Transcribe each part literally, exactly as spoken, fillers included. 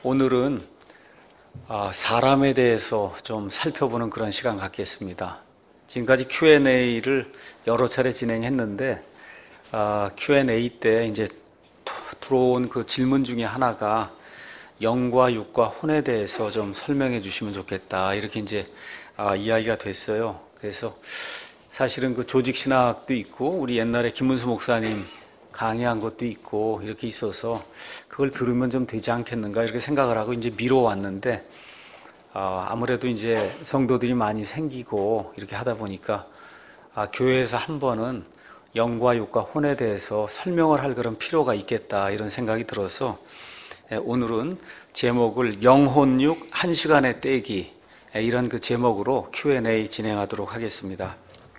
오늘은 아, 사람에 대해서 좀 살펴보는 그런 시간 갖겠습니다. 지금까지 큐 앤 에이를 여러 차례 진행했는데 아, 큐 앤 에이 때 이제 들어온 그 질문 중에 하나가 영과 육과 혼에 대해서 좀 설명해 주시면 좋겠다, 이렇게 이제 아, 이야기가 됐어요. 그래서 사실은 그 조직 신학도 있고 우리 옛날에 김문수 목사님 강의한 것도 있고 이렇게 있어서 그걸 들으면 좀 되지 않겠는가 이렇게 생각을 하고 이제 미뤄왔는데 어, 아무래도 이제 성도들이 많이 생기고 이렇게 하다 보니까 아, 교회에서 한 번은 영과 육과 혼에 대해서 설명을 할 그런 필요가 있겠다 이런 생각이 들어서 예, 오늘은 제목을 영혼육 한 시간에 떼기, 예, 이런 그 제목으로 큐 앤 에이 진행하도록 하겠습니다.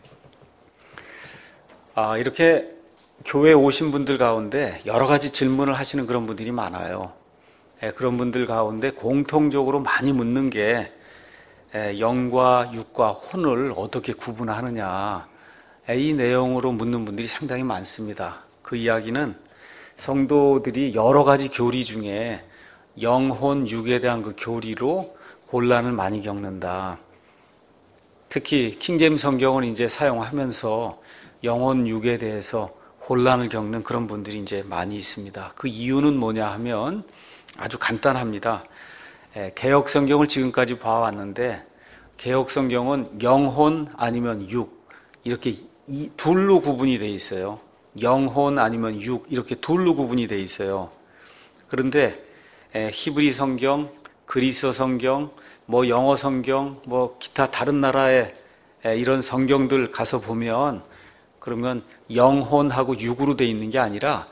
아, 이렇게 교회에 오신 분들 가운데 여러 가지 질문을 하시는 그런 분들이 많아요. 예, 그런 분들 가운데 공통적으로 많이 묻는 게 예, 영과 육과 혼을 어떻게 구분하느냐, 예, 이 내용으로 묻는 분들이 상당히 많습니다. 그 이야기는 성도들이 여러 가지 교리 중에 영혼, 육에 대한 그 교리로 혼란을 많이 겪는다. 특히 킹제임스 성경을 이제 사용하면서 영혼, 육에 대해서 혼란을 겪는 그런 분들이 이제 많이 있습니다. 그 이유는 뭐냐 하면 아주 간단합니다. 개역 성경을 지금까지 봐왔는데 개역 성경은 영혼 아니면 육 이렇게 이 둘로 구분이 돼 있어요. 영혼 아니면 육 이렇게 둘로 구분이 돼 있어요. 그런데 히브리 성경, 그리스 성경, 뭐 영어 성경, 뭐 기타 다른 나라의 이런 성경들 가서 보면 그러면 영혼하고 육으로 돼 있는 게 아니라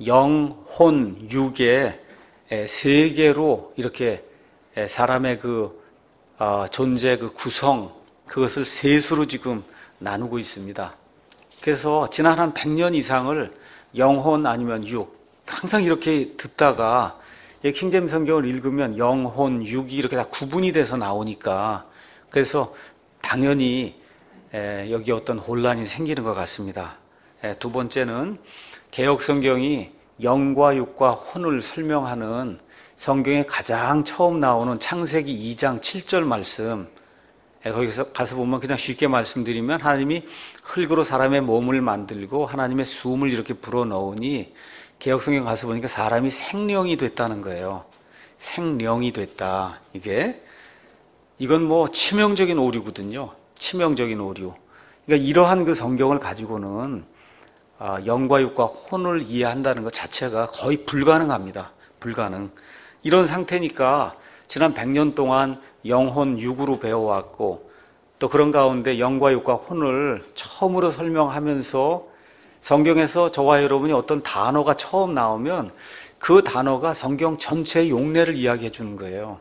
영혼, 육에 세 개로 이렇게 사람의 그 존재 그 구성, 그것을 셋으로 지금 나누고 있습니다. 그래서 지난 한 백 년 이상을 영혼 아니면 육 항상 이렇게 듣다가 킹제임스 성경을 읽으면 영혼, 육이 이렇게 다 구분이 돼서 나오니까 그래서 당연히 여기 어떤 혼란이 생기는 것 같습니다. 두 번째는 개역 성경이 영과 육과 혼을 설명하는 성경에 가장 처음 나오는 창세기 이 장 칠 절 말씀, 거기서 가서 보면 그냥 쉽게 말씀드리면 하나님이 흙으로 사람의 몸을 만들고 하나님의 숨을 이렇게 불어넣으니 개역 성경 가서 보니까 사람이 생령이 됐다는 거예요. 생령이 됐다. 이게 이건 뭐 치명적인 오류거든요. 치명적인 오류. 그러니까 이러한 그 성경을 가지고는 영과 육과 혼을 이해한다는 것 자체가 거의 불가능합니다. 불가능. 이런 상태니까 지난 백 년 동안 영혼, 육으로 배워왔고 또 그런 가운데 영과 육과 혼을 처음으로 설명하면서 성경에서 저와 여러분이 어떤 단어가 처음 나오면 그 단어가 성경 전체의 용례를 이야기해 주는 거예요.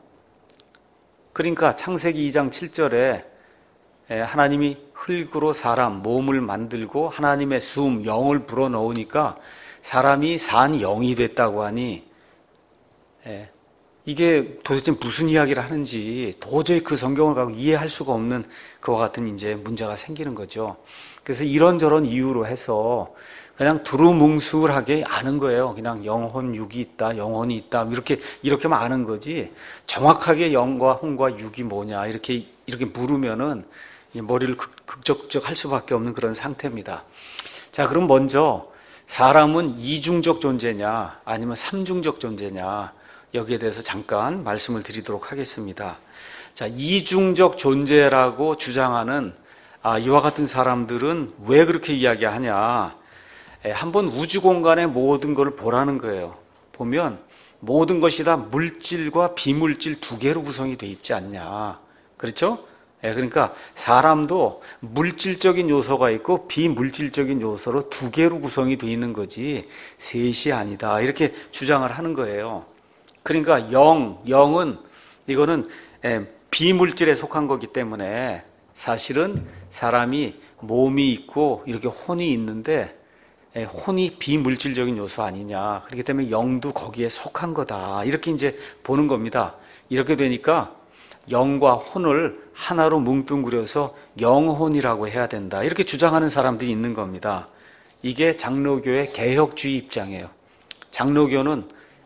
그러니까 창세기 이 장 칠 절에 하나님이 흙으로 사람, 몸을 만들고 하나님의 숨, 영을 불어넣으니까 사람이 산 영이 됐다고 하니 이게 도대체 무슨 이야기를 하는지 도저히 그 성경을 갖고 이해할 수가 없는 그와 같은 이제 문제가 생기는 거죠. 그래서 이런저런 이유로 해서 그냥 두루뭉술하게 아는 거예요. 그냥 영혼, 육이 있다, 영혼이 있다 이렇게 이렇게만 아는 거지 정확하게 영과 혼과 육이 뭐냐 이렇게 이렇게 물으면은 머리를 극적극적 할 수밖에 없는 그런 상태입니다. 자, 그럼 먼저 사람은 이중적 존재냐 아니면 삼중적 존재냐 여기에 대해서 잠깐 말씀을 드리도록 하겠습니다. 자, 이중적 존재라고 주장하는 아, 이와 같은 사람들은 왜 그렇게 이야기하냐? 에, 한번 우주 공간의 모든 것을 보라는 거예요. 보면 모든 것이 다 물질과 비물질 두 개로 구성이 돼 있지 않냐? 그렇죠? 예, 그러니까 사람도 물질적인 요소가 있고 비물질적인 요소로 두 개로 구성이 되어 있는 거지 셋이 아니다 이렇게 주장을 하는 거예요. 그러니까 영, 영은 이거는 예, 비물질에 속한 거기 때문에 사실은 사람이 몸이 있고 이렇게 혼이 있는데 예, 혼이 비물질적인 요소 아니냐, 그렇기 때문에 영도 거기에 속한 거다 이렇게 이제 보는 겁니다. 이렇게 되니까 영과 혼을 하나로 뭉뚱그려서 영혼이라고 해야 된다 이렇게 주장하는 사람들이 있는 겁니다. 이게 장로교의 개혁주의 입장이에요. 장로교는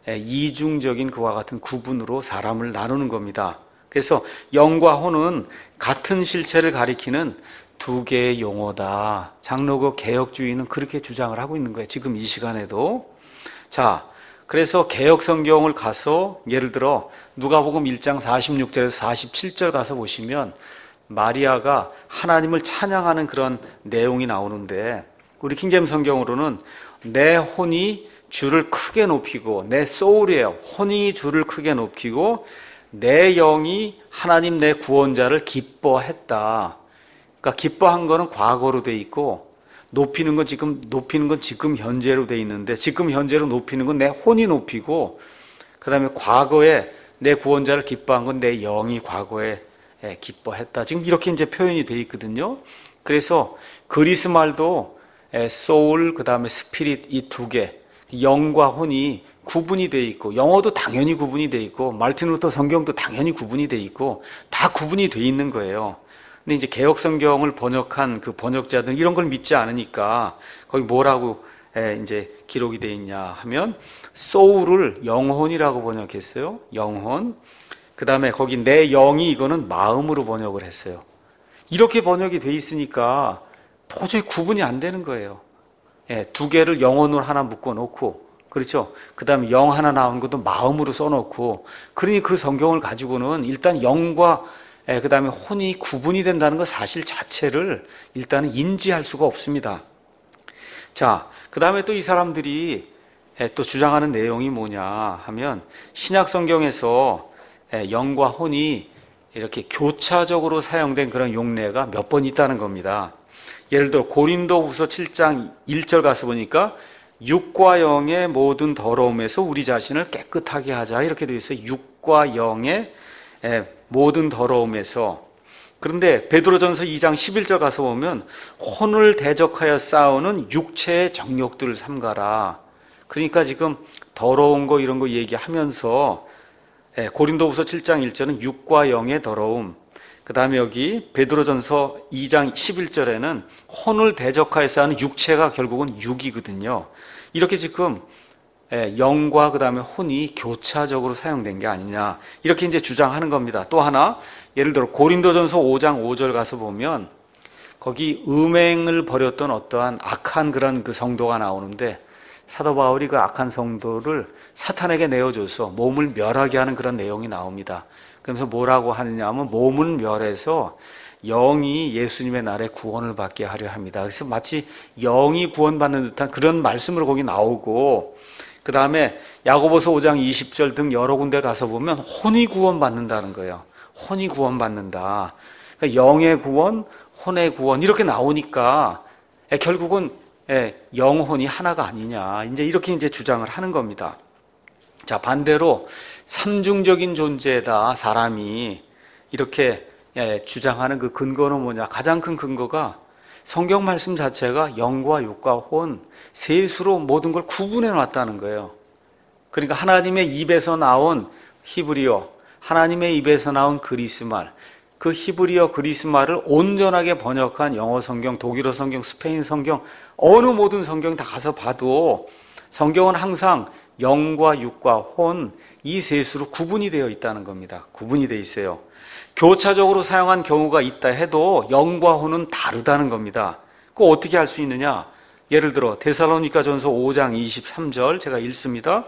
이중적인 그와 같은 구분으로 사람을 나누는 겁니다. 그래서 영과 혼은 같은 실체를 가리키는 두 개의 용어다. 장로교 개혁주의는 그렇게 주장을 하고 있는 거예요. 지금 이 시간에도. 자, 그래서 개혁 성경을 가서 예를 들어 누가복음 일 장 사십육 절에서 사십칠 절 가서 보시면 마리아가 하나님을 찬양하는 그런 내용이 나오는데, 우리 킹제임 성경으로는 내 혼이 주를 크게 높이고, 내 소울이에요. 혼이 주를 크게 높이고 내 영이 하나님 내 구원자를 기뻐했다. 그러니까 기뻐한 거는 과거로 돼 있고, 높이는 건 지금 높이는 건 지금 현재로 돼 있는데, 지금 현재로 높이는 건 내 혼이 높이고, 그다음에 과거에 내 구원자를 기뻐한 건 내 영이 과거에 기뻐했다. 지금 이렇게 이제 표현이 돼 있거든요. 그래서 그리스 말도 소울 그다음에 스피릿 이 두 개, 영과 혼이 구분이 돼 있고, 영어도 당연히 구분이 돼 있고, 말틴 루터 성경도 당연히 구분이 돼 있고, 다 구분이 돼 있는 거예요. 근데 이제 개혁 성경을 번역한 그 번역자들은 이런 걸 믿지 않으니까 거기 뭐라고 이제 기록이 돼 있냐 하면 소울을 영혼이라고 번역했어요. 영혼. 그다음에 거기 내 영이 이거는 마음으로 번역을 했어요. 이렇게 번역이 돼 있으니까 도저히 구분이 안 되는 거예요. 예, 두 개를 영혼으로 하나 묶어 놓고, 그렇죠? 그다음에 영 하나 나온 것도 마음으로 써 놓고, 그러니 그 성경을 가지고는 일단 영과 예, 그 다음에 혼이 구분이 된다는 것 사실 자체를 일단은 인지할 수가 없습니다. 자, 그 다음에 또 이 사람들이 예, 또 주장하는 내용이 뭐냐 하면, 신약 성경에서 예, 영과 혼이 이렇게 교차적으로 사용된 그런 용례가 몇 번 있다는 겁니다. 예를 들어 고린도후서 칠 장 일 절 가서 보니까 육과 영의 모든 더러움에서 우리 자신을 깨끗하게 하자, 이렇게 되어 있어요. 육과 영의 예, 모든 더러움에서. 그런데 베드로전서 이 장 십일 절 가서 보면 혼을 대적하여 싸우는 육체의 정욕들을 삼가라. 그러니까 지금 더러운 거 이런 거 얘기하면서 고린도후서 칠 장 일 절은 육과 영의 더러움, 그 다음에 여기 베드로전서 이 장 십일 절에는 혼을 대적하여 싸우는 육체가 결국은 육이거든요. 이렇게 지금 영과 그 다음에 혼이 교차적으로 사용된 게 아니냐, 이렇게 이제 주장하는 겁니다. 또 하나, 예를 들어 고린도전서 오 장 오 절 가서 보면 거기 음행을 벌였던 어떠한 악한 그런 그 성도가 나오는데, 사도 바울이 그 악한 성도를 사탄에게 내어줘서 몸을 멸하게 하는 그런 내용이 나옵니다. 그러면서 뭐라고 하느냐 하면 몸을 멸해서 영이 예수님의 날에 구원을 받게 하려 합니다. 그래서 마치 영이 구원받는 듯한 그런 말씀으로 거기 나오고, 그 다음에 야고보서 오 장 이십 절 등 여러 군데 가서 보면 혼이 구원받는다는 거예요. 혼이 구원받는다. 그러니까 영의 구원, 혼의 구원 이렇게 나오니까 결국은 영혼이 하나가 아니냐, 이제 이렇게 이제 주장을 하는 겁니다. 자, 반대로 삼중적인 존재다 사람이, 이렇게 주장하는 그 근거는 뭐냐? 가장 큰 근거가 성경 말씀 자체가 영과 육과 혼 셋으로 모든 걸 구분해 놨다는 거예요. 그러니까 하나님의 입에서 나온 히브리어, 하나님의 입에서 나온 그리스말, 그 히브리어 그리스말을 온전하게 번역한 영어 성경, 독일어 성경, 스페인 성경, 어느 모든 성경 다 가서 봐도 성경은 항상 영과 육과 혼 이 셋으로 구분이 되어 있다는 겁니다. 구분이 되어 있어요. 교차적으로 사용한 경우가 있다 해도 영과 혼은 다르다는 겁니다. 그거 어떻게 할 수 있느냐? 예를 들어 데살로니가전서 오 장 이십삼 절 제가 읽습니다.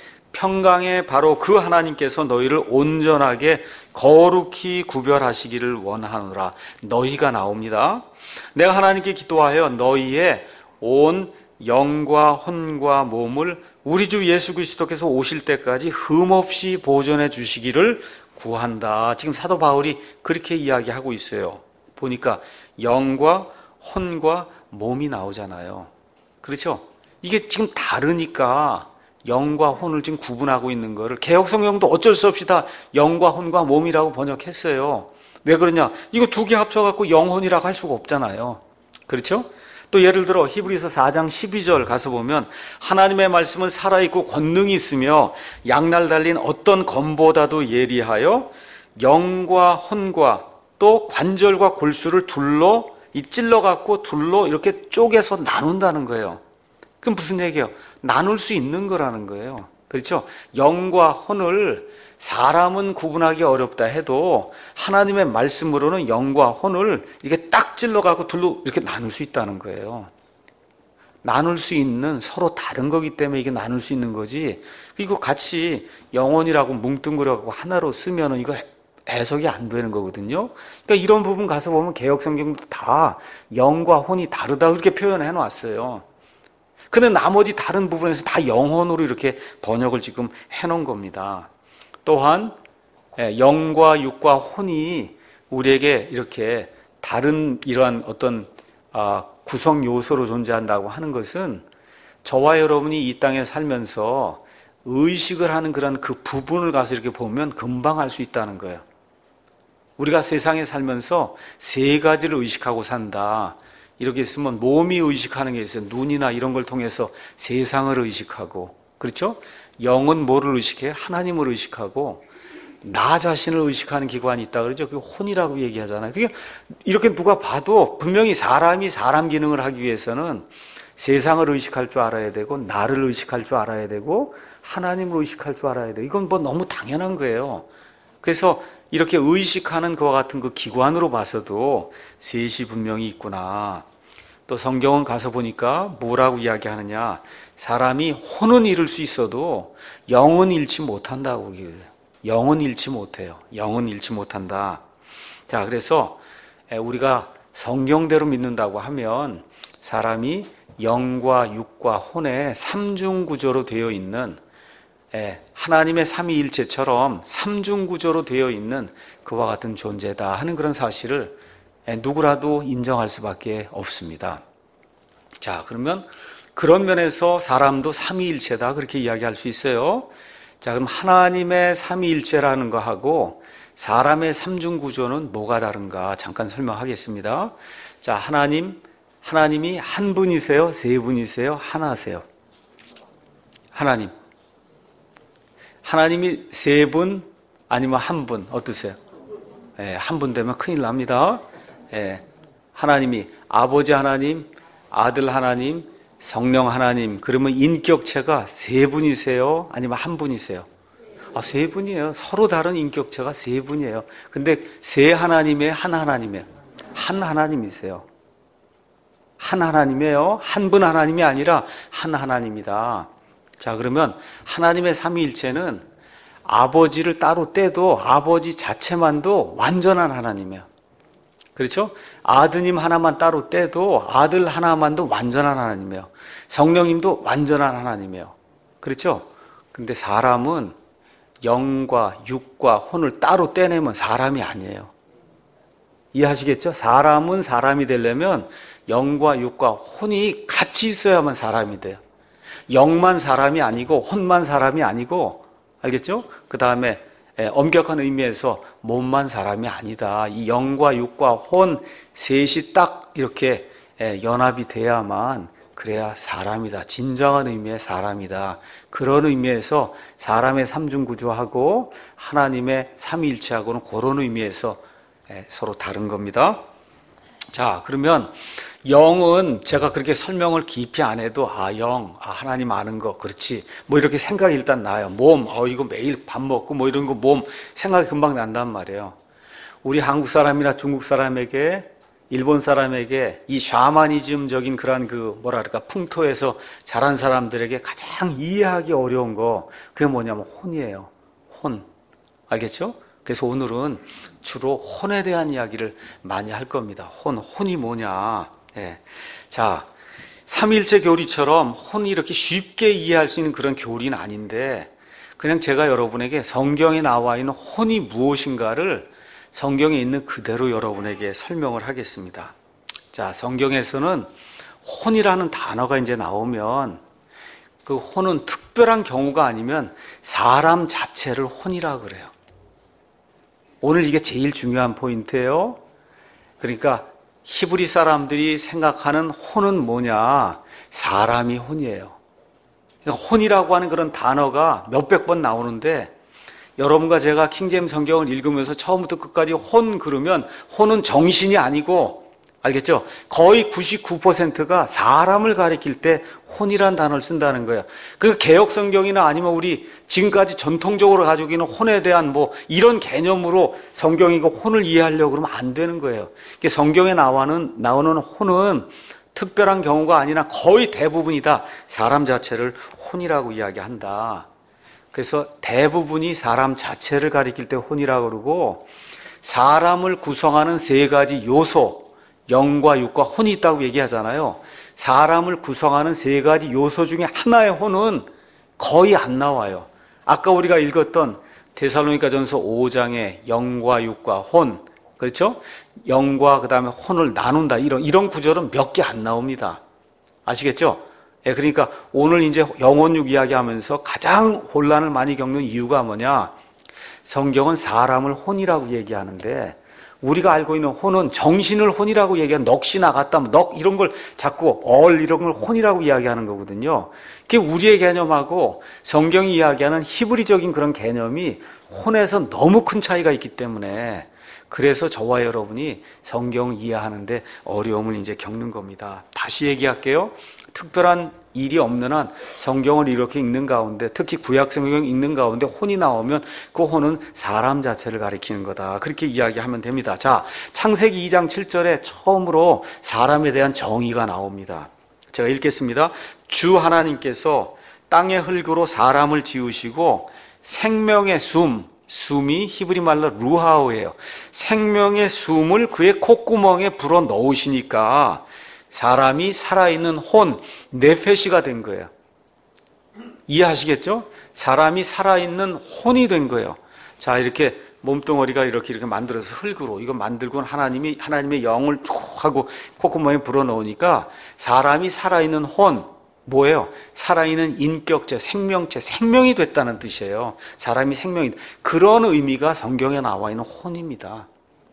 평강에 바로 그 하나님께서 너희를 온전하게 거룩히 구별하시기를 원하노라. 너희가 나옵니다. 내가 하나님께 기도하여 너희의 온 영과 혼과 몸을 우리 주 예수 그리스도께서 오실 때까지 흠없이 보존해 주시기를 구한다. 지금 사도 바울이 그렇게 이야기하고 있어요. 보니까 영과 혼과 몸이 나오잖아요. 그렇죠? 이게 지금 다르니까 영과 혼을 지금 구분하고 있는 거를 개혁성경도 어쩔 수 없이 다 영과 혼과 몸이라고 번역했어요. 왜 그러냐? 이거 두 개 합쳐갖고 영혼이라고 할 수가 없잖아요. 그렇죠? 또 예를 들어 히브리서 사 장 십이 절 가서 보면 하나님의 말씀은 살아있고 권능이 있으며 양날 달린 어떤 검보다도 예리하여 영과 혼과 또 관절과 골수를 둘러 이 찔러갖고 둘러 이렇게 쪼개서 나눈다는 거예요. 그럼 무슨 얘기예요? 나눌 수 있는 거라는 거예요. 그렇죠? 영과 혼을 사람은 구분하기 어렵다 해도 하나님의 말씀으로는 영과 혼을 이렇게 딱 찔러갖고 둘로 이렇게 나눌 수 있다는 거예요. 나눌 수 있는, 서로 다른 거기 때문에 이게 나눌 수 있는 거지. 이거 같이 영혼이라고 뭉뚱그려갖고 하나로 쓰면은 이거 해석이 안 되는 거거든요. 그러니까 이런 부분 가서 보면 개역성경도 다 영과 혼이 다르다 그렇게 표현해 놨어요. 근데 나머지 다른 부분에서 다 영혼으로 이렇게 번역을 지금 해놓은 겁니다. 또한 영과 육과 혼이 우리에게 이렇게 다른 이러한 어떤 구성 요소로 존재한다고 하는 것은 저와 여러분이 이 땅에 살면서 의식을 하는 그런 그 부분을 가서 이렇게 보면 금방 알 수 있다는 거예요. 우리가 세상에 살면서 세 가지를 의식하고 산다. 이렇게 있으면 몸이 의식하는 게 있어요. 눈이나 이런 걸 통해서 세상을 의식하고, 그렇죠? 영은 뭐를 의식해? 하나님을 의식하고, 나 자신을 의식하는 기관이 있다 그러죠. 그게 혼이라고 얘기하잖아요. 그게 이렇게 누가 봐도 분명히 사람이 사람 기능을 하기 위해서는 세상을 의식할 줄 알아야 되고, 나를 의식할 줄 알아야 되고, 하나님을 의식할 줄 알아야 돼요. 이건 뭐 너무 당연한 거예요. 그래서 이렇게 의식하는 것과 같은 그 기관으로 봐서도 셋이 분명히 있구나. 또 성경은 가서 보니까 뭐라고 이야기하느냐. 사람이 혼은 잃을 수 있어도 영은 잃지 못한다고 얘기해요. 영은 잃지 못해요. 영은 잃지 못한다. 자, 그래서 우리가 성경대로 믿는다고 하면 사람이 영과 육과 혼의 삼중구조로 되어 있는, 하나님의 삼위일체처럼 삼중구조로 되어 있는 그와 같은 존재다 하는 그런 사실을 누구라도 인정할 수밖에 없습니다. 자, 그러면 그런 면에서 사람도 삼위일체다 그렇게 이야기할 수 있어요. 자, 그럼 하나님의 삼위일체라는 거하고 사람의 삼중구조는 뭐가 다른가 잠깐 설명하겠습니다. 자, 하나님, 하나님이 한 분이세요? 세 분이세요? 하나세요? 하나님. 하나님이 세 분 아니면 한 분 어떠세요? 예, 한 분 되면 큰일 납니다. 예, 하나님이 아버지 하나님, 아들 하나님, 성령 하나님, 그러면 인격체가 세 분이세요? 아니면 한 분이세요? 아, 세 분이에요. 서로 다른 인격체가 세 분이에요. 근데 세 하나님이에요? 한 하나님이에요? 한 하나님이세요. 한 하나님이에요. 한 분 하나님이 아니라 한 하나님이다. 자, 그러면 하나님의 삼위일체는 아버지를 따로 떼도 아버지 자체만도 완전한 하나님이에요. 그렇죠? 아드님 하나만 따로 떼도 아들 하나만도 완전한 하나님이에요. 성령님도 완전한 하나님이에요. 그렇죠? 근데 사람은 영과 육과 혼을 따로 떼내면 사람이 아니에요. 이해하시겠죠? 사람은 사람이 되려면 영과 육과 혼이 같이 있어야만 사람이 돼요. 영만 사람이 아니고 혼만 사람이 아니고, 알겠죠? 그 다음에 엄격한 의미에서 몸만 사람이 아니다. 이 영과 육과 혼 셋이 딱 이렇게 연합이 돼야만 그래야 사람이다. 진정한 의미의 사람이다. 그런 의미에서 사람의 삼중구조하고 하나님의 삼위일체하고는 그런 의미에서 서로 다른 겁니다. 자, 그러면 영은 제가 그렇게 설명을 깊이 안 해도 아, 영, 아, 하나님 아는 거, 그렇지. 뭐 이렇게 생각이 일단 나요. 몸, 어, 이거 매일 밥 먹고 뭐 이런 거 몸 생각이 금방 난단 말이에요. 우리 한국 사람이나 중국 사람에게, 일본 사람에게 이 샤머니즘적인 그런 그 뭐랄까 풍토에서 자란 사람들에게 가장 이해하기 어려운 거, 그게 뭐냐면 혼이에요. 혼. 알겠죠? 그래서 오늘은 주로 혼에 대한 이야기를 많이 할 겁니다. 혼, 혼이 뭐냐. 예. 자, 삼일체 교리처럼 혼이 이렇게 쉽게 이해할 수 있는 그런 교리는 아닌데, 그냥 제가 여러분에게 성경에 나와 있는 혼이 무엇인가를 성경에 있는 그대로 여러분에게 설명을 하겠습니다. 자, 성경에서는 혼이라는 단어가 이제 나오면 그 혼은 특별한 경우가 아니면 사람 자체를 혼이라 그래요. 오늘 이게 제일 중요한 포인트예요. 그러니까 히브리 사람들이 생각하는 혼은 뭐냐? 사람이 혼이에요. 그러니까 혼이라고 하는 그런 단어가 몇백 번 나오는데, 여러분과 제가 킹제임스 성경을 읽으면서 처음부터 끝까지 혼 그러면 혼은 정신이 아니고 알겠죠? 거의 구십구 퍼센트가 사람을 가리킬 때 혼이란 단어를 쓴다는 거예요. 그 개역 성경이나 아니면 우리 지금까지 전통적으로 가지고 있는 혼에 대한 뭐 이런 개념으로 성경이 그 혼을 이해하려고 그러면 안 되는 거예요. 성경에 나오는, 나오는 혼은 특별한 경우가 아니라 거의 대부분이 다 사람 자체를 혼이라고 이야기한다. 그래서 대부분이 사람 자체를 가리킬 때 혼이라고 그러고, 사람을 구성하는 세 가지 요소, 영과 육과 혼이 있다고 얘기하잖아요. 사람을 구성하는 세 가지 요소 중에 하나의 혼은 거의 안 나와요. 아까 우리가 읽었던 데살로니가전서 오 장의 영과 육과 혼, 그렇죠? 영과 그 다음에 혼을 나눈다, 이런 이런 구절은 몇 개 안 나옵니다. 아시겠죠? 예, 그러니까 오늘 이제 영혼육 이야기하면서 가장 혼란을 많이 겪는 이유가 뭐냐? 성경은 사람을 혼이라고 얘기하는데, 우리가 알고 있는 혼은 정신을 혼이라고 얘기하는, 넋이 나갔다, 넋 이런 걸 자꾸 얼 이런 걸 혼이라고 이야기하는 거거든요. 그게 우리의 개념하고 성경이 이야기하는 히브리적인 그런 개념이 혼에서 너무 큰 차이가 있기 때문에, 그래서 저와 여러분이 성경을 이해하는데 어려움을 이제 겪는 겁니다. 다시 얘기할게요. 특별한 일이 없는 한 성경을 이렇게 읽는 가운데, 특히 구약 성경 읽는 가운데 혼이 나오면 그 혼은 사람 자체를 가리키는 거다, 그렇게 이야기하면 됩니다. 자, 창세기 이 장 칠 절에 처음으로 사람에 대한 정의가 나옵니다. 제가 읽겠습니다. 주 하나님께서 땅의 흙으로 사람을 지으시고 생명의 숨, 숨이 히브리 말로 루하우예요. 생명의 숨을 그의 콧구멍에 불어 넣으시니까 사람이 살아있는 혼, 네페시가 된 거예요. 이해하시겠죠? 사람이 살아있는 혼이 된 거예요. 자, 이렇게 몸뚱어리가 이렇게 이렇게 만들어서 흙으로, 이거 만들고는 하나님이, 하나님의 영을 쭉 하고 콧구멍에 불어 넣으니까 사람이 살아있는 혼, 뭐예요? 살아있는 인격체, 생명체, 생명이 됐다는 뜻이에요. 사람이 생명이, 그런 의미가 성경에 나와 있는 혼입니다.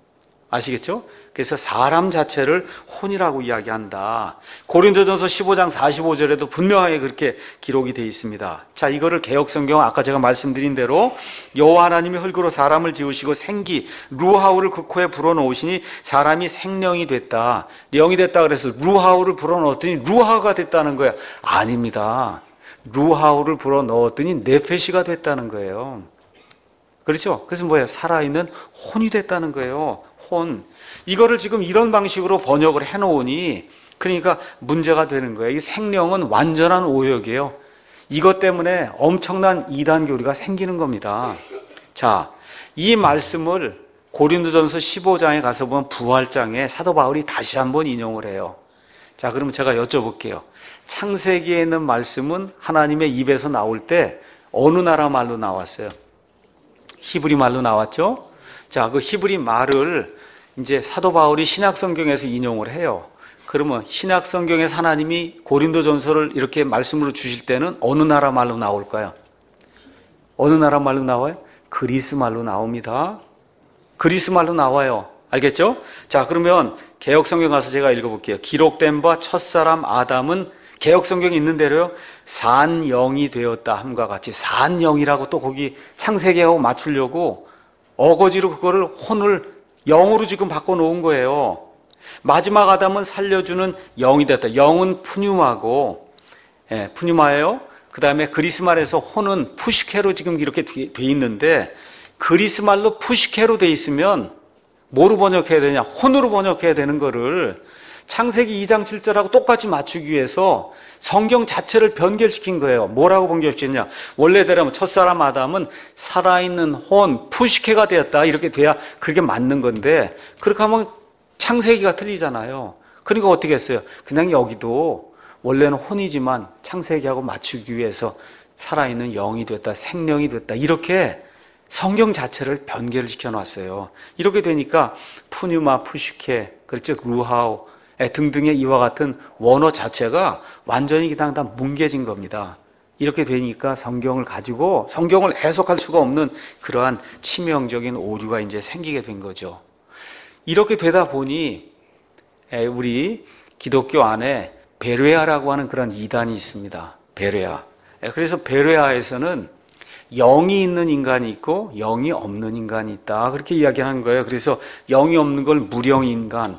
아시겠죠? 그래서 사람 자체를 혼이라고 이야기한다. 고린도전서 십오 장 사십오 절에도 분명하게 그렇게 기록이 되어 있습니다. 자, 이거를 개역성경은 아까 제가 말씀드린 대로 여호와 하나님이 흙으로 사람을 지으시고 생기, 루하우를 그 코에 불어넣으시니 사람이 생명이 됐다. 영이 됐다 그래서 루하우를 불어넣었더니 루하가 됐다는 거예요. 아닙니다. 루하우를 불어넣었더니 네페시가 됐다는 거예요. 그렇죠? 그래서 뭐예요? 살아있는 혼이 됐다는 거예요. 혼. 이거를 지금 이런 방식으로 번역을 해놓으니 그러니까 문제가 되는 거예요. 이 생명은 완전한 오역이에요. 이것 때문에 엄청난 이단 교리가 생기는 겁니다. 자, 이 말씀을 고린도전서 십오 장에 가서 보면 부활장에 사도 바울이 다시 한번 인용을 해요. 자, 그러면 제가 여쭤볼게요. 창세기에 있는 말씀은 하나님의 입에서 나올 때 어느 나라 말로 나왔어요? 히브리 말로 나왔죠? 자, 그 히브리 말을 이제 사도 바울이 신약 성경에서 인용을 해요. 그러면 신약 성경에서 하나님이 고린도전서를 이렇게 말씀으로 주실 때는 어느 나라 말로 나올까요? 어느 나라 말로 나와요? 그리스 말로 나옵니다. 그리스 말로 나와요. 알겠죠? 자, 그러면 개역 성경 가서 제가 읽어볼게요. 기록된 바 첫사람 아담은 개역 성경이 있는 대로요, 산영이 되었다 함과 같이, 산영이라고 또 거기 창세기하고 맞추려고 어거지로 그거를 혼을 영으로 지금 바꿔놓은 거예요. 마지막 아담은 살려주는 영이 됐다. 영은 푸뉴마고, 예, 푸뉴마예요. 그 다음에 그리스 말에서 혼은 푸시케로 지금 이렇게 돼 있는데, 그리스 말로 푸시케로 돼 있으면 뭐로 번역해야 되냐? 혼으로 번역해야 되는 거를 창세기 이 장 칠 절하고 똑같이 맞추기 위해서 성경 자체를 변결시킨 거예요. 뭐라고 변결시켰냐? 원래대로 첫사람 아담은 살아있는 혼, 푸시케가 되었다, 이렇게 돼야 그게 맞는 건데, 그렇게 하면 창세기가 틀리잖아요. 그러니까 어떻게 했어요? 그냥 여기도 원래는 혼이지만 창세기하고 맞추기 위해서 살아있는 영이 됐다, 생명이 됐다, 이렇게 성경 자체를 변개를 시켜놨어요. 이렇게 되니까 푸뉴마, 푸시케, 그렇죠, 루하우 등등의 이와 같은 원어 자체가 완전히 그냥 다 뭉개진 겁니다. 이렇게 되니까 성경을 가지고 성경을 해석할 수가 없는 그러한 치명적인 오류가 이제 생기게 된 거죠. 이렇게 되다 보니 우리 기독교 안에 베레아라고 하는 그런 이단이 있습니다. 베레아. 그래서 베레아에서는 영이 있는 인간이 있고 영이 없는 인간이 있다, 그렇게 이야기하는 거예요. 그래서 영이 없는 걸 무령인간,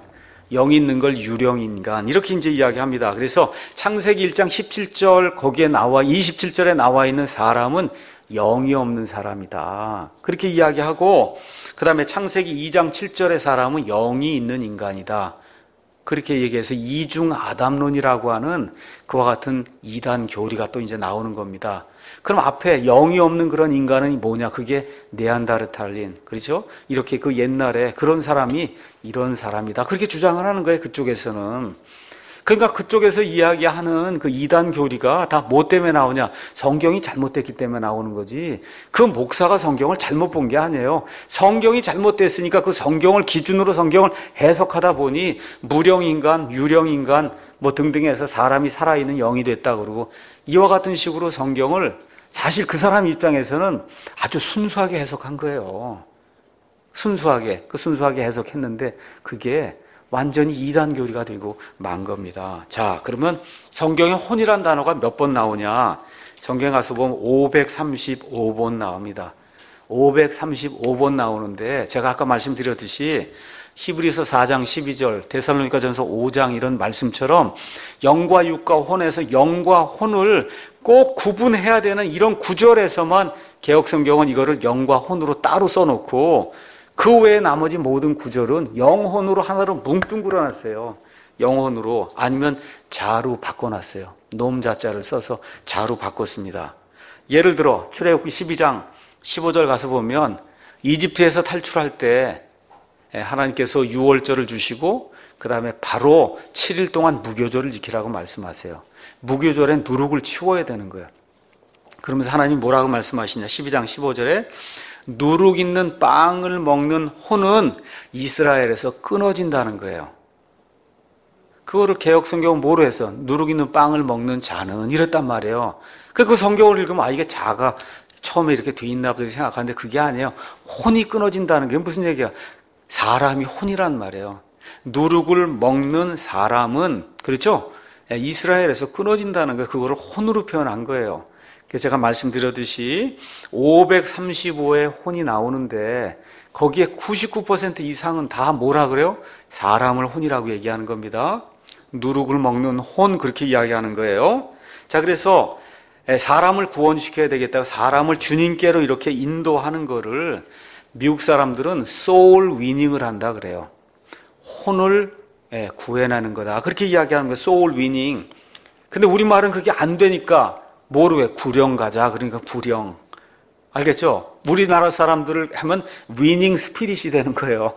영이 있는 걸 유령인간 이렇게 이제 이야기합니다. 그래서 창세기 일 장 십칠 절 거기에 나와 이십칠 절에 나와 있는 사람은 영이 없는 사람이다. 그렇게 이야기하고 그 다음에 창세기 이 장 칠 절의 사람은 영이 있는 인간이다. 그렇게 얘기해서 이중 아담론이라고 하는 그와 같은 이단 교리가 또 이제 나오는 겁니다. 그럼 앞에 영이 없는 그런 인간은 뭐냐? 그게 네안데르탈린, 그렇죠? 이렇게 그 옛날에 그런 사람이 이런 사람이다. 그렇게 주장을 하는 거예요, 그쪽에서는. 그러니까 그쪽에서 이야기하는 그 이단 교리가 다 뭐 때문에 나오냐? 성경이 잘못됐기 때문에 나오는 거지. 그 목사가 성경을 잘못 본 게 아니에요. 성경이 잘못됐으니까 그 성경을 기준으로 성경을 해석하다 보니 무령인간, 유령인간 뭐 등등 해서 사람이 살아있는 영이 됐다 그러고 이와 같은 식으로 성경을 사실 그 사람 입장에서는 아주 순수하게 해석한 거예요. 순수하게, 그 순수하게 해석했는데 그게 완전히 이단 교리가 되고 만 겁니다. 자, 그러면 성경에 혼이란 단어가 몇 번 나오냐? 성경 가서 보면 오백삼십오 번 나옵니다. 오백삼십오 번 나오는데 제가 아까 말씀드렸듯이 히브리서 사 장 십이 절, 데살로니가전서 오 장 이런 말씀처럼 영과 육과 혼에서 영과 혼을 꼭 구분해야 되는 이런 구절에서만 개역성경은 이거를 영과 혼으로 따로 써놓고 그 외에 나머지 모든 구절은 영혼으로 하나로 뭉뚱그려놨어요. 영혼으로 아니면 자로 바꿔놨어요. 놈자자를 써서 자로 바꿨습니다. 예를 들어 출애굽기 십이 장 십오 절 가서 보면 이집트에서 탈출할 때 하나님께서 유월절을 주시고 그 다음에 바로 칠 일 동안 무교절을 지키라고 말씀하세요. 무교절엔 누룩을 치워야 되는 거예요. 그러면서 하나님 뭐라고 말씀하시냐? 십이 장 십오 절에 누룩 있는 빵을 먹는 혼은 이스라엘에서 끊어진다는 거예요. 그거를 개역성경은 뭐로 해서 누룩 있는 빵을 먹는 자는 이랬단 말이에요. 그 성경을 읽으면 아 이게 자가 처음에 이렇게 돼 있나 보다 생각하는데 그게 아니에요. 혼이 끊어진다는 게 무슨 얘기야? 사람이 혼이란 말이에요. 누룩을 먹는 사람은 그렇죠? 이스라엘에서 끊어진다는 거예요. 그거를 혼으로 표현한 거예요. 그래서 제가 말씀드렸듯이 오백삼십오의 혼이 나오는데 거기에 구십구 퍼센트 이상은 다 뭐라 그래요? 사람을 혼이라고 얘기하는 겁니다. 누룩을 먹는 혼 그렇게 이야기하는 거예요. 자, 그래서 사람을 구원시켜야 되겠다고 사람을 주님께로 이렇게 인도하는 거를 미국 사람들은 소울 위닝을 한다 그래요. 혼을 구해내는 거다. 그렇게 이야기하는 거예요. 소울 위닝. 근데 우리말은 그게 안 되니까 뭐로 해? 구령 가자. 그러니까 구령. 알겠죠? 우리나라 사람들을 하면 위닝 스피릿이 되는 거예요.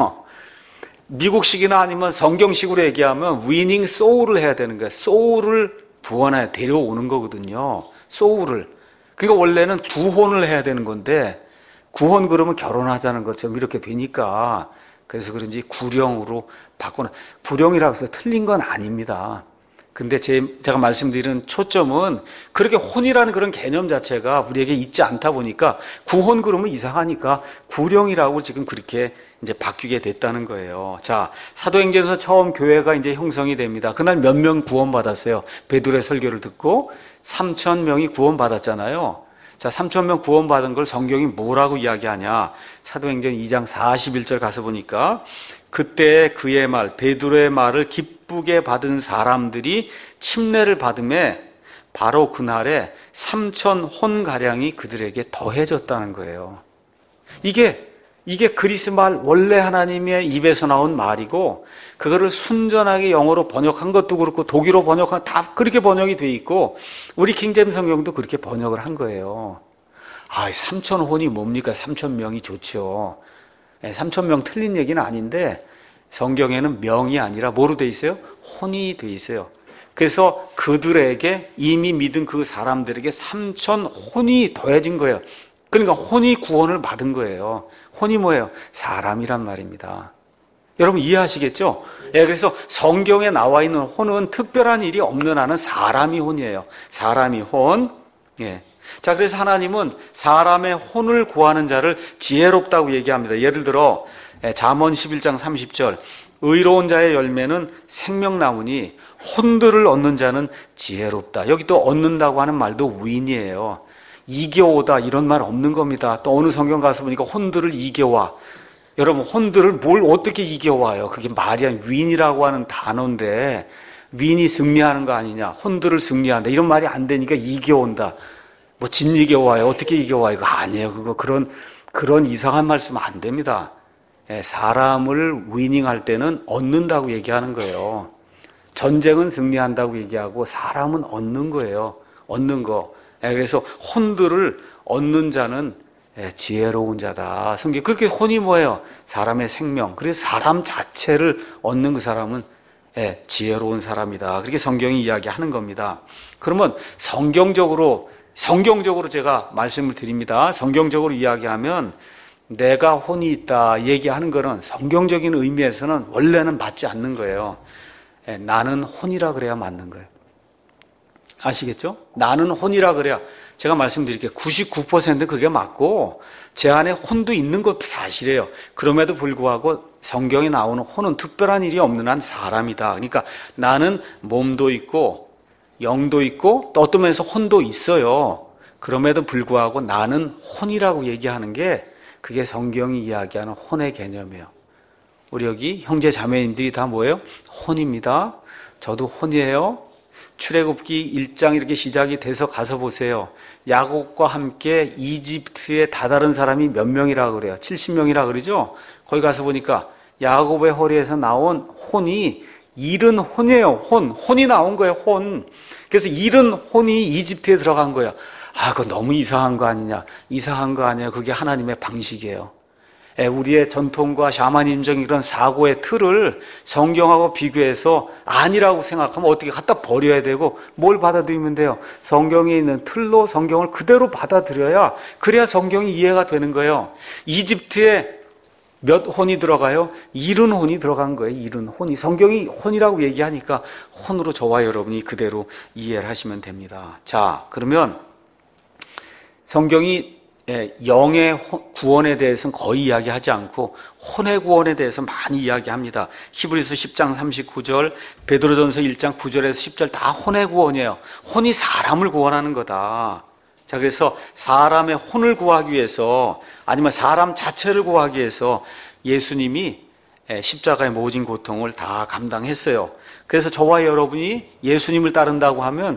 미국식이나 아니면 성경식으로 얘기하면 위닝 소울을 해야 되는 거예요. 소울을 구원해 데려오는 거거든요. 소울을. 그러니까 원래는 구혼을 해야 되는 건데 구혼 그러면 결혼하자는 것처럼 이렇게 되니까 그래서 그런지 구령으로 바꾸는 구령이라고 해서 틀린 건 아닙니다. 근데 제, 제가 말씀드리는 초점은 그렇게 혼이라는 그런 개념 자체가 우리에게 있지 않다 보니까 구혼 그러면 이상하니까 구령이라고 지금 그렇게 이제 바뀌게 됐다는 거예요. 자, 사도행전에서 처음 교회가 이제 형성이 됩니다. 그날 몇 명 구원받았어요. 베드로의 설교를 듣고 삼천 명이 구원받았잖아요. 자, 삼천 명 구원받은 걸 성경이 뭐라고 이야기하냐? 사도행전 이 장 사십일 절 가서 보니까 그때 그의 말, 베드로의 말을 기쁘게 받은 사람들이 침례를 받음에 바로 그날에 삼천 혼가량이 그들에게 더해졌다는 거예요. 이게, 이게 그리스 말 원래 하나님의 입에서 나온 말이고 그거를 순전하게 영어로 번역한 것도 그렇고 독일어 번역한 다 그렇게 번역이 돼 있고 우리 킹제임 성경도 그렇게 번역을 한 거예요. 아, 삼천 혼이 뭡니까? 삼천 명이 좋죠. 삼천 명 틀린 얘기는 아닌데 성경에는 명이 아니라 뭐로 돼 있어요? 혼이 돼 있어요. 그래서 그들에게 이미 믿은 그 사람들에게 삼천 혼이 더해진 거예요. 그러니까 혼이 구원을 받은 거예요. 혼이 뭐예요? 사람이란 말입니다. 여러분 이해하시겠죠? 예, 그래서 성경에 나와 있는 혼은 특별한 일이 없는 한은 사람이 혼이에요. 사람이 혼. 예. 자, 그래서 하나님은 사람의 혼을 구하는 자를 지혜롭다고 얘기합니다. 예를 들어 잠언 십일 장 삼십 절 의로운 자의 열매는 생명나무니 혼들을 얻는 자는 지혜롭다. 여기 또 얻는다고 하는 말도 윈이에요. 이겨오다 이런 말 없는 겁니다. 또 어느 성경 가서 보니까 혼들을 이겨와. 여러분, 혼들을 뭘 어떻게 이겨와요? 그게 말이 아니라 윈이라고 하는 단어인데 윈이 승리하는 거 아니냐? 혼들을 승리한다. 이런 말이 안 되니까 이겨온다. 뭐 진 이겨와요. 어떻게 이겨와요? 이거 아니에요. 그거 그런 그런 이상한 말씀 안 됩니다. 예, 사람을 위닝할 때는 얻는다고 얘기하는 거예요. 전쟁은 승리한다고 얘기하고 사람은 얻는 거예요. 얻는 거. 예, 그래서 혼들을 얻는 자는 예, 지혜로운 자다. 성경 그렇게 혼이 뭐예요? 사람의 생명. 그래서 사람 자체를 얻는 그 사람은 예, 지혜로운 사람이다. 그렇게 성경이 이야기하는 겁니다. 그러면 성경적으로 성경적으로 제가 말씀을 드립니다. 성경적으로 이야기하면 내가 혼이 있다 얘기하는 거는 성경적인 의미에서는 원래는 맞지 않는 거예요. 예, 나는 혼이라 그래야 맞는 거예요. 아시겠죠? 나는 혼이라 그래야. 제가 말씀드릴게요. 구십구 퍼센트 그게 맞고 제 안에 혼도 있는 것 사실이에요. 그럼에도 불구하고 성경에 나오는 혼은 특별한 일이 없는 한 사람이다. 그러니까 나는 몸도 있고 영도 있고 또 어떤 면에서 혼도 있어요. 그럼에도 불구하고 나는 혼이라고 얘기하는 게 그게 성경이 이야기하는 혼의 개념이에요. 우리 여기 형제 자매님들이 다 뭐예요? 혼입니다. 저도 혼이에요. 출애굽기 일 장 이렇게 시작이 돼서 가서 보세요. 야곱과 함께 이집트에 다다른 사람이 몇 명이라 그래요? 칠십 명이라 그러죠? 거기 가서 보니까 야곱의 허리에서 나온 혼이 잃은 혼이에요. 혼. 혼이 나온 거예요. 혼. 그래서 잃은 혼이 이집트에 들어간 거예요. 아, 그거 너무 이상한 거 아니냐? 이상한 거 아니에요. 그게 하나님의 방식이에요. 우리의 전통과 샤머니즘적인 이런 사고의 틀을 성경하고 비교해서 아니라고 생각하면 어떻게 갖다 버려야 되고 뭘 받아들이면 돼요? 성경에 있는 틀로 성경을 그대로 받아들여야 그래야 성경이 이해가 되는 거예요. 이집트에 몇 혼이 들어가요? 잃은 혼이 들어간 거예요. 잃은 혼이. 성경이 혼이라고 얘기하니까 혼으로 저와 여러분이 그대로 이해를 하시면 됩니다. 자, 그러면 성경이 영의 구원에 대해서는 거의 이야기하지 않고 혼의 구원에 대해서 많이 이야기합니다. 히브리서 십 장 삼십구 절, 베드로전서 일 장 구 절에서 십 절 다 혼의 구원이에요. 혼이 사람을 구원하는 거다. 자, 그래서 사람의 혼을 구하기 위해서 아니면 사람 자체를 구하기 위해서 예수님이 십자가의 모진 고통을 다 감당했어요. 그래서 저와 여러분이 예수님을 따른다고 하면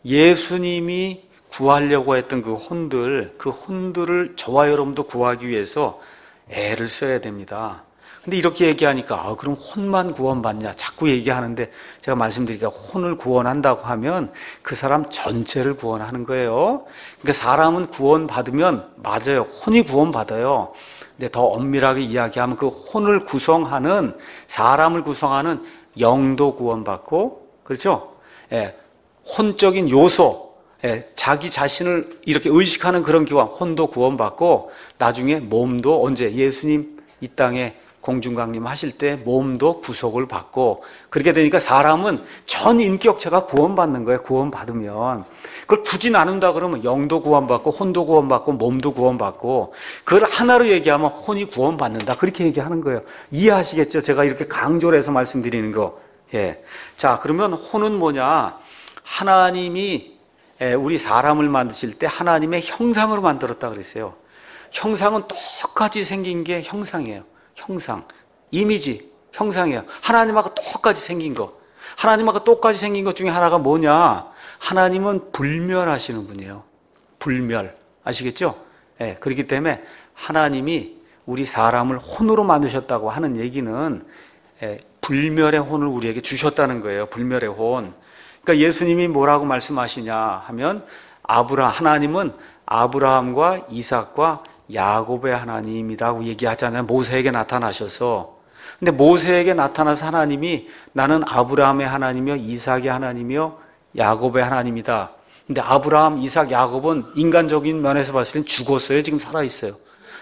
예수님이 구하려고 했던 그 혼들, 그 혼들을 저와 여러분도 구하기 위해서 애를 써야 됩니다. 근데 이렇게 얘기하니까 아, 그럼 혼만 구원받냐? 자꾸 얘기하는데 제가 말씀드리니까 혼을 구원한다고 하면 그 사람 전체를 구원하는 거예요. 그러니까 사람은 구원받으면 맞아요. 혼이 구원받아요. 근데 더 엄밀하게 이야기하면 그 혼을 구성하는 사람을 구성하는 영도 구원받고 그렇죠? 예, 혼적인 요소 예, 자기 자신을 이렇게 의식하는 그런 기관, 혼도 구원받고 나중에 몸도 언제 예수님 이 땅에 공중강림 하실 때 몸도 구속을 받고 그렇게 되니까 사람은 전 인격체가 구원받는 거예요. 구원받으면 그걸 굳이 나눈다 그러면 영도 구원받고 혼도 구원받고 몸도 구원받고 그걸 하나로 얘기하면 혼이 구원받는다 그렇게 얘기하는 거예요. 이해하시겠죠? 제가 이렇게 강조를 해서 말씀드리는 거. 예. 자, 그러면 혼은 뭐냐? 하나님이 우리 사람을 만드실 때 하나님의 형상으로 만들었다 그랬어요. 형상은 똑같이 생긴 게 형상이에요. 형상, 이미지, 형상이에요. 하나님하고 똑같이 생긴 거. 하나님하고 똑같이 생긴 것 중에 하나가 뭐냐? 하나님은 불멸하시는 분이에요. 불멸. 아시겠죠? 예, 그렇기 때문에 하나님이 우리 사람을 혼으로 만드셨다고 하는 얘기는 예, 불멸의 혼을 우리에게 주셨다는 거예요. 불멸의 혼. 그러니까 예수님이 뭐라고 말씀하시냐 하면 아브라 하나님은 아브라함과 이삭과 야곱의 하나님이라고 얘기하잖아요. 모세에게 나타나셔서. 근데 모세에게 나타나서 하나님이 나는 아브라함의 하나님이요 이삭의 하나님이요 야곱의 하나님이다. 근데 아브라함, 이삭, 야곱은 인간적인 면에서 봤을 땐 죽었어요. 지금 살아있어요.